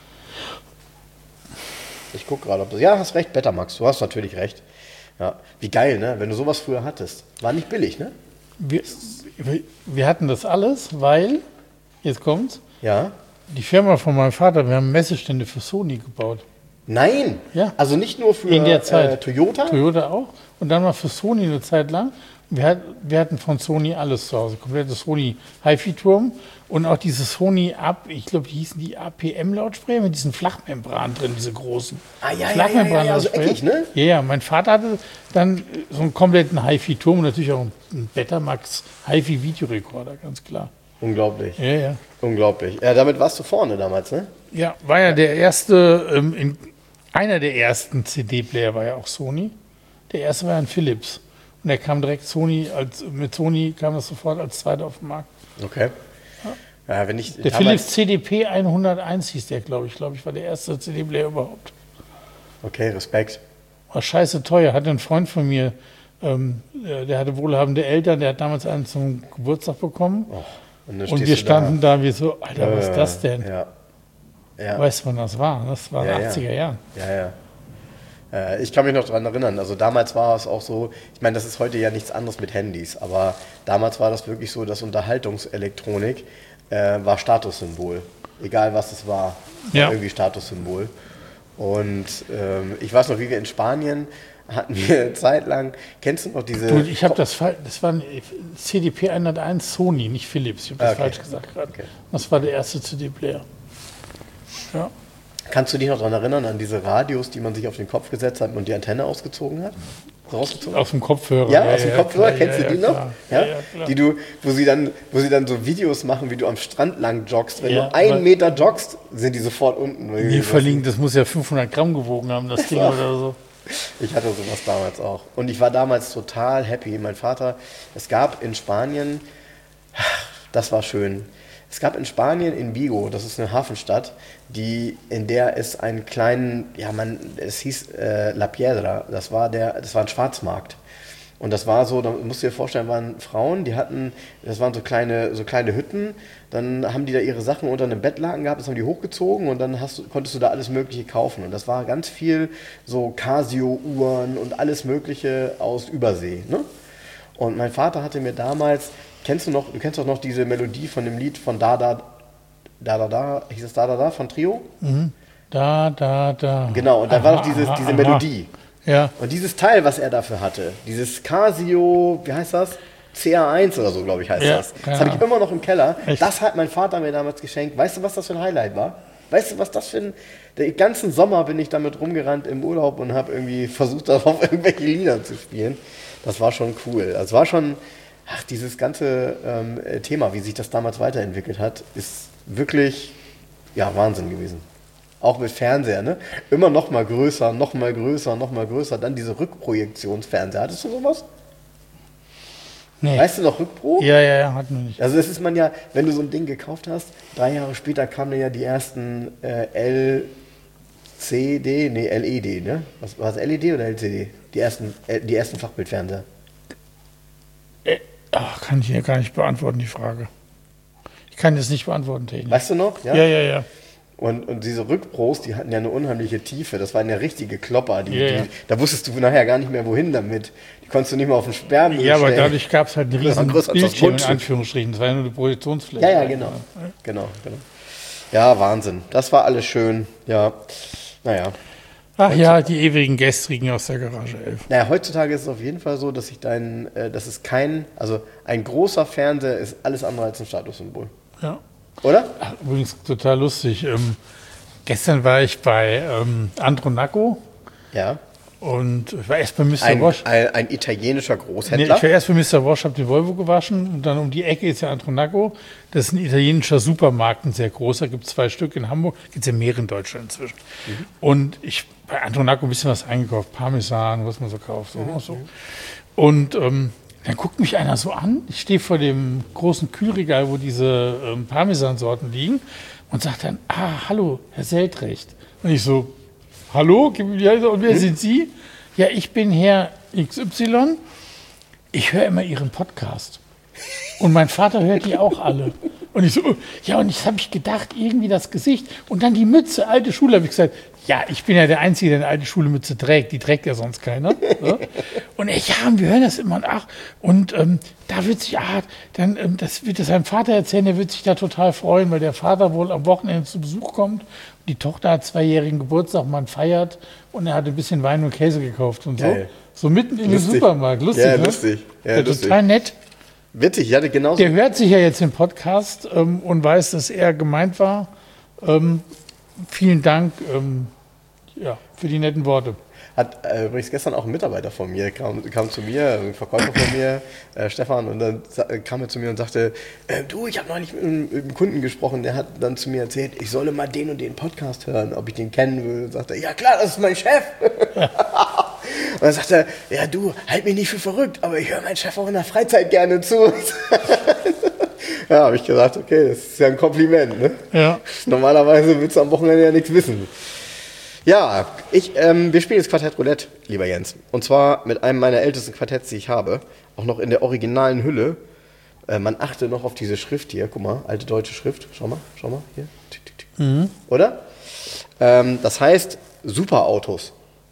Ich gucke gerade, ob das. Ja, hast recht, Betamax. Du hast natürlich recht. Ja. Wie geil, ne? Wenn du sowas früher hattest. War nicht billig, ne? Wir, wir- wir hatten das alles, weil, jetzt kommt's, Ja. die Firma von meinem Vater, wir haben Messestände für Sony gebaut. Nein. Ja. Also nicht nur für In der Zeit. Äh, Toyota. Toyota auch. Und dann mal für Sony eine Zeit lang. Wir, hat, wir hatten von Sony alles zu Hause. Komplettes Sony Hi-Fi-Turm und auch diese Sony ab, ich glaube, die hießen die A P M-Lautsprecher mit diesen Flachmembranen drin, diese großen. Ah, ja, ja, Flachmembran- ja, ja, so Lautsprecher. eckig, ne? Ja, ja, mein Vater hatte dann so einen kompletten Hi-Fi-Turm und natürlich auch einen Betamax Hi-Fi-Videorekorder, ganz klar. Unglaublich. Ja, ja. Unglaublich. Ja, damit warst du vorne damals, ne? Ja, war ja der erste, ähm, in, einer der ersten C D-Player war ja auch Sony. Der erste war ja ein Philips. Und der kam direkt Sony, als, mit Sony kam das sofort als zweiter auf den Markt. Okay. Ja, wenn ich Der Philips C D P hunderteins hieß der, glaube ich. glaube ich, war der erste C D-Player überhaupt. Okay, Respekt. War scheiße teuer. Hatte ein Freund von mir, ähm, der der hatte wohlhabende Eltern, der hat damals einen zum Geburtstag bekommen. Oh, und, dann und stehst wir du standen da, wir so, Alter, was ist Äh, das denn? Ja. Ja. Weißt du, wann das war? Das war in Ja, den ja. achtziger Jahren. Ja, ja. Äh, Ich kann mich noch daran erinnern, also damals war es auch so, ich meine, das ist heute ja nichts anderes mit Handys, aber damals war das wirklich so, dass Unterhaltungselektronik äh, war Statussymbol. Egal was es war, war Ja. irgendwie Statussymbol. Und ähm, ich weiß noch, wie wir in Spanien hatten wir eine Zeit lang, kennst du noch diese... Du, ich habe das falsch, das war ein C D P hunderteins Sony, nicht Philips. Ich habe das Okay. falsch gesagt gerade. Okay. Das war der erste C D-Player. Ja. Kannst du dich noch daran erinnern, an diese Radios, die man sich auf den Kopf gesetzt hat und die Antenne ausgezogen hat? Rausgezogen? Aus dem Kopfhörer. Ja, aus dem Kopfhörer, klar, kennst ja, du die ja, noch? klar. Ja? Ja, ja, klar. Die du, wo sie dann, wo sie dann so Videos machen, wie du am Strand lang joggst. Wenn Ja, du einen weil- Meter joggst, sind die sofort unten. Mir verliegen, das muss ja fünfhundert Gramm gewogen haben, das Ding oder so. Ich hatte sowas damals auch. Und ich war damals total happy. Mein Vater, es gab in Spanien, das war schön. Es gab in Spanien, in Vigo, das ist eine Hafenstadt, die, in der es einen kleinen, ja man, es hieß äh, La Piedra, das war der, das war ein Schwarzmarkt. Und das war so, da musst du dir vorstellen, waren Frauen, die hatten, das waren so kleine, so kleine Hütten, dann haben die da ihre Sachen unter einem Bettlaken gehabt, das haben die hochgezogen und dann hast du, konntest du da alles Mögliche kaufen. Und das war ganz viel so Casio-Uhren und alles Mögliche aus Übersee. Ne? Und mein Vater hatte mir damals, kennst du noch, du kennst doch noch diese Melodie von dem Lied von Da Da, Da Da Da, hieß es Da Da Da von Trio? Da, da, da. Genau, und da war doch dieses, aha, diese aha. Melodie. Ja, Und dieses Teil, was er dafür hatte, dieses Casio, wie heißt das? C A eins oder so, glaube ich, heißt Ja, das. Das ja. habe ich immer noch im Keller. Echt? Das hat mein Vater mir damals geschenkt. Weißt du, was das für ein Highlight war? Weißt du, was das für ein... Den ganzen Sommer bin ich damit rumgerannt im Urlaub und habe irgendwie versucht, darauf irgendwelche Lieder zu spielen. Das war schon cool. Das war schon... Ach, dieses ganze ähm, Thema, wie sich das damals weiterentwickelt hat, ist wirklich, ja, Wahnsinn gewesen. Auch mit Fernseher, ne? Immer noch mal größer, noch mal größer, noch mal größer. Dann diese Rückprojektionsfernseher. Hattest du sowas? Nee. Weißt du noch Rückpro? Ja, ja, ja, hatten wir nicht. Also das ist man ja, wenn du so ein Ding gekauft hast, drei Jahre später kamen ja die ersten äh, L C D, nee, L E D, ne? Was war es, L E D oder L C D? Die ersten, äh, die ersten Flachbildfernseher. Äh, ach, kann ich ja gar nicht beantworten, die Frage. Ich kann das nicht beantworten, technisch. Weißt du noch? Ja, ja, ja. Und, und diese Rückpros, die hatten ja eine unheimliche Tiefe. Das waren ja richtige Klopper. Die, Ja, ja. die, da wusstest du nachher gar nicht mehr, wohin damit. Die konntest du nicht mehr auf den Sperrmüll Ja, aber stellen. dadurch gab es halt einen Das war riesen größer als das Bildschirm, in Grundstück. Anführungsstrichen. Das war ja nur die Projektionsfläche. Ja, ja, genau. Genau, genau. Ja, Wahnsinn. Das war alles schön. Ja, naja. Ach ja, die ewigen Gestrigen aus der Garage elf. Naja, heutzutage ist es auf jeden Fall so, dass ich dein, äh, dass es kein, also ein großer Fernseher ist alles andere als ein Statussymbol. Ja. Oder? Ach, übrigens total lustig. Ähm, gestern war ich bei ähm, Andronaco Ja. und ich war erst bei Mister Ein, Wosch. ein, ein italienischer Nee, Großhändler. ich war erst bei Mister Wosch, habe den Volvo gewaschen und dann um die Ecke ist ja Andronaco. Das ist ein italienischer Supermarkt, ein sehr großer, gibt es zwei Stück in Hamburg, gibt es ja mehrere in Deutschland inzwischen. Mhm. Und ich bei Andronaco ein bisschen was eingekauft, Parmesan, was man so kauft. So, mhm. so. Und ähm, dann guckt mich einer so an, ich stehe vor dem großen Kühlregal, wo diese ähm, Parmesansorten liegen und sagt dann, ah, hallo, Herr Seldrecht. Und ich so, hallo, und wer sind Sie? Ja, ich bin Herr X Y. Ich höre immer Ihren Podcast. Und mein Vater hört die auch alle. Und ich so, ja, und ich habe ich gedacht, irgendwie das Gesicht. Und dann die Mütze, alte Schule, habe ich gesagt, ja, ich bin ja der Einzige, der eine alte Schulemütze trägt. Die trägt ja sonst keiner. So. Und er, ja, und wir hören das immer. Und ach, und ähm, da wird sich, ah, dann, ähm, das wird das seinem Vater erzählen, der wird sich da total freuen, weil der Vater wohl am Wochenende zu Besuch kommt. Und die Tochter hat zweijährigen Geburtstag, man feiert. Und er hat ein bisschen Wein und Käse gekauft und so. Geil. So mitten in Lustig. den Supermarkt. Lustig, Ja, ne? lustig. Ja, Ja, lustig. total nett. Witzig, ich hatte genauso. Der hört sich ja jetzt den Podcast ähm, und weiß, dass er gemeint war. Ähm, vielen Dank ähm, ja, für die netten Worte. Hat äh, übrigens gestern auch ein Mitarbeiter von mir, kam, kam zu mir, ein Verkäufer von mir, äh, Stefan, und dann sa- kam er zu mir und sagte, äh, du, ich habe neulich mit einem, mit einem Kunden gesprochen, der hat dann zu mir erzählt, ich solle mal den und den Podcast hören, ob ich den kennen will. Und sagte, ja klar, das ist mein Chef. Und dann sagte er, ja du, halt mich nicht für verrückt, aber ich höre meinen Chef auch in der Freizeit gerne zu. Ja, habe ich gesagt, okay, das ist ja ein Kompliment. Ne? Ja. Normalerweise willst du am Wochenende ja nichts wissen. Ja, ich, ähm, wir spielen jetzt Quartett Roulette, lieber Jens. Und zwar mit einem meiner ältesten Quartetts, die ich habe. Auch noch in der originalen Hülle. Äh, man achte noch auf diese Schrift hier. Guck mal, alte deutsche Schrift. Schau mal, schau mal. Hier. Tick, tick, tick. Mhm. Oder? Ähm, das heißt Superautos.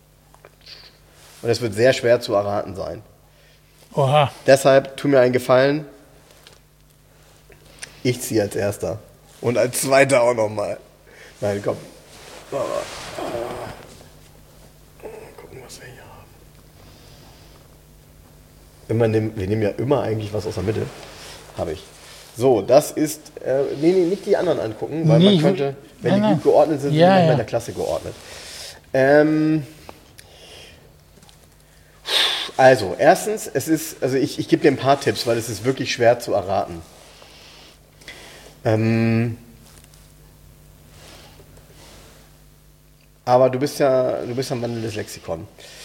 Und es wird sehr schwer zu erraten sein. Oha. Deshalb tu mir einen Gefallen. Ich ziehe als Erster. Und als Zweiter auch nochmal. Nein, komm. Gucken, was wir hier haben. Immer nehm, wir nehmen ja immer eigentlich was aus der Mitte. Habe ich. So, das ist. Äh, nee, nee, nicht die anderen angucken, weil Nee, man ich- könnte, wenn nein, die nein. gut geordnet sind, sind Ja, die nicht ja. bei der Klasse geordnet. Ähm. Also, erstens, es ist, also ich, ich gebe dir ein paar Tipps, weil es ist wirklich schwer zu erraten. Ähm, aber du bist ja, du bist ja ein wandelndes Lexikon.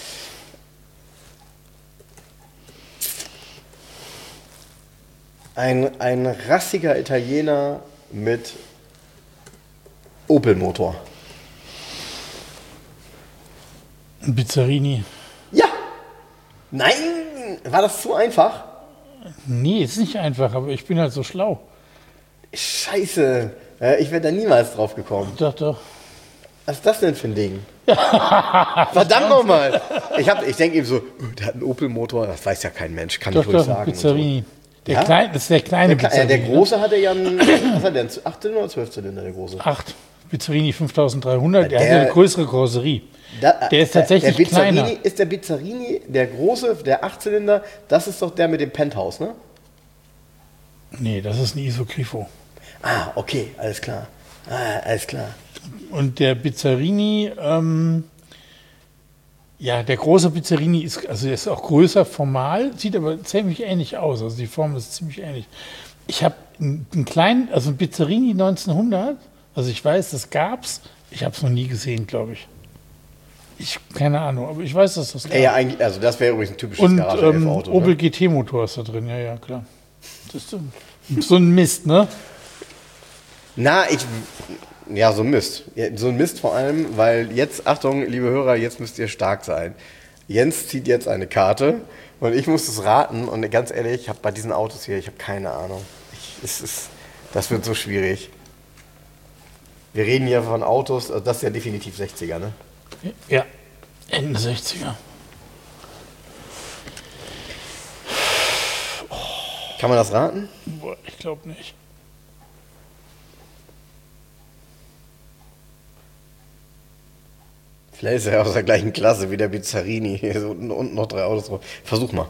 Ein, ein rassiger Italiener mit Opel-Motor. Ein Bizzarini. Ja! Nein! War das zu einfach? Nee, ist nicht einfach, aber ich bin halt so schlau. Scheiße! Äh, Ich wäre da niemals drauf gekommen. Doch, doch. Was ist das denn für ein Ding? Verdammt nochmal! Ich, hab- ich denke eben so, oh, der hat einen Opel-Motor, das weiß ja kein Mensch, kann Doch, ich ruhig doch, sagen. Bizzarini. Der Ja? kleine, das ist der Und kleine so. Der, Kle- äh, Bizzarini. der Große hatte ja einen, was hat der, einen acht Zylinder oder zwölf Zylinder, der Große? Ne? Acht. Bizzarini fünftausenddreihundert. Der, Der- hat ja eine größere Karosserie. Da- Der ist äh, tatsächlich der Bizzarini, kleiner. Ist der Bizzarini, der Große, der Achtzylinder, das ist doch der mit dem Penthouse, ne? Nee, das ist ein Isoclifo. Ah, okay, alles klar. Ah, alles klar. Und der Bizzarini, ähm, ja, der große Bizzarini ist, also der ist auch größer formal, sieht aber ziemlich ähnlich aus. Also die Form ist ziemlich ähnlich. Ich habe einen, einen kleinen, also ein Bizzarini neunzehnhundert, also ich weiß, das gab's. Ich habe es noch nie gesehen, glaube ich. Ich, keine Ahnung, aber ich weiß, dass das gab. Ja, ja, eigentlich, also das wäre übrigens ein typisches Und Garage ähm, Auto. Opel Ne? G T-Motor ist da drin, ja, ja, klar. Das ist so, so ein Mist, ne? Na, ich, ja, so ein Mist. Ja, so ein Mist vor allem, weil jetzt, Achtung, liebe Hörer, jetzt müsst ihr stark sein. Jens zieht jetzt eine Karte und ich muss es raten und ganz ehrlich, ich habe bei diesen Autos hier, ich habe keine Ahnung. Ich, es ist, das wird so schwierig. Wir reden hier von Autos, also das ist ja definitiv sechziger, ne? Ja, Ende sechziger. Kann man das raten? Boah, ich glaube nicht. Vielleicht ist er aus der gleichen Klasse wie der Bizzarini. Hier so unten, unten noch drei Autos drauf. Versuch mal.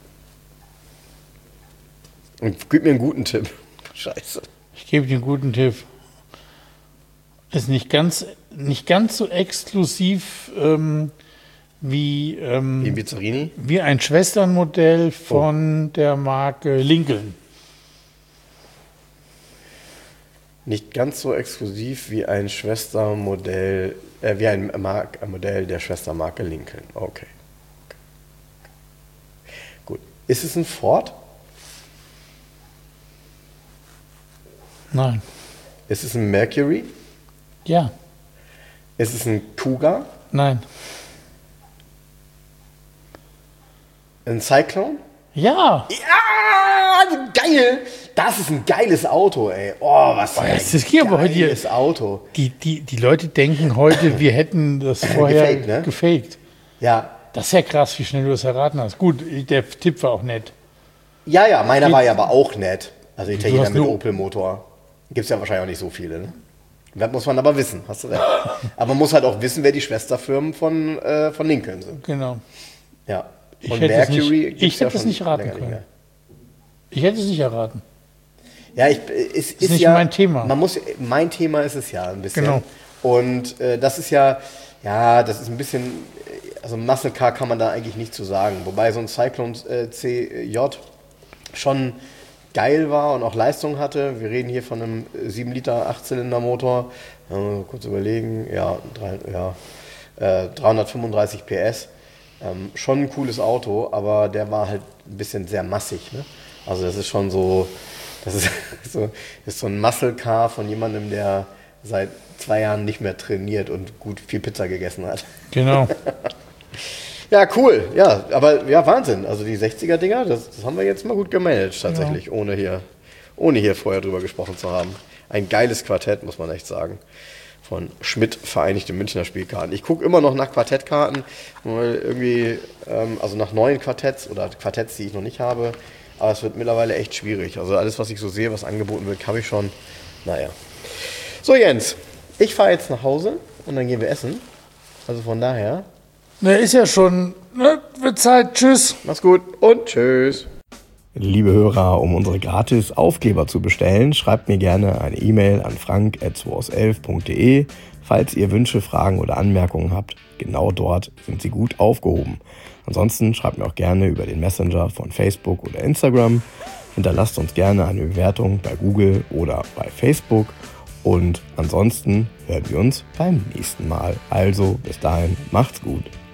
Und gib mir einen guten Tipp. Scheiße. Ich gebe dir einen guten Tipp. Ist nicht ganz, nicht ganz so exklusiv ähm, wie, ähm, Wie ein Bizzarini? wie ein Schwesternmodell von oh. der Marke Lincoln. Nicht ganz so exklusiv wie ein Schwestermodell, äh, wie ein, Mar- ein Modell der Schwestermarke Lincoln. Okay. okay. Gut. Ist es ein Ford? Nein. Ist es ein Mercury? Ja. Ist es ein Cougar? Nein. Ein Cyclone? Ja. Ja, geil! Das ist ein geiles Auto, ey. Oh, was für Oh, ein das ist hier aber heute hier- geiles Auto. Die, die, die Leute denken heute, wir hätten das vorher Gefaked, ne? gefaked. Ja, Das ist ja krass, wie schnell du das erraten hast. Gut, der Tipp war auch nett. ja, ja, meiner war ja aber auch nett. Also Italiener hast mit nur- Opel-Motor. Gibt es ja wahrscheinlich auch nicht so viele, ne? Das muss man aber wissen, hast du recht. Aber man muss halt auch wissen, wer die Schwesterfirmen von, äh, von Lincoln sind. Genau. Ja. Ich Und hätte es nicht- gibt's ich ja hätte es schon nicht raten länger können. mehr. Ich hätte es nicht erraten. Ja, ich, es ist, nicht ja mein Thema. Man muss, mein Thema ist es ja ein bisschen. Genau. Und äh, das ist ja, ja, das ist ein bisschen, also Muscle Car kann man da eigentlich nicht zu sagen. Wobei so ein Cyclone äh, C J schon geil war und auch Leistung hatte. Wir reden hier von einem sieben Liter Acht-Zylinder-Motor. Äh, kurz überlegen, ja, drei, ja äh, dreihundertfünfunddreißig P S. Ähm, schon ein cooles Auto, aber der war halt ein bisschen sehr massig. Ne? Also das ist schon so, das ist so, das ist so ein Muscle Car von jemandem, der seit zwei Jahren nicht mehr trainiert und gut viel Pizza gegessen hat. Genau. Ja, cool. Ja, aber ja, Wahnsinn. Also die sechziger-Dinger, das, das haben wir jetzt mal gut gemanagt tatsächlich, ja. ohne, hier, ohne hier vorher drüber gesprochen zu haben. Ein geiles Quartett, muss man echt sagen. Von Schmidt Vereinigte Münchner Spielkarten. Ich gucke immer noch nach Quartettkarten, weil irgendwie, ähm, also nach neuen Quartetts oder Quartetts, die ich noch nicht habe. Aber es wird mittlerweile echt schwierig. Also alles, was ich so sehe, was angeboten wird, habe ich schon. Naja. So Jens, ich fahre jetzt nach Hause und dann gehen wir essen. Also von daher. Ne, ist ja schon, ne, wird Zeit. Tschüss. Mach's gut und tschüss. Liebe Hörer, um unsere gratis Aufkleber zu bestellen, schreibt mir gerne eine E-Mail an frank at zwei aus elf punkt de. Falls ihr Wünsche, Fragen oder Anmerkungen habt, genau dort sind sie gut aufgehoben. Ansonsten schreibt mir auch gerne über den Messenger von Facebook oder Instagram. Hinterlasst uns gerne eine Bewertung bei Google oder bei Facebook. Und ansonsten hören wir uns beim nächsten Mal. Also bis dahin, macht's gut.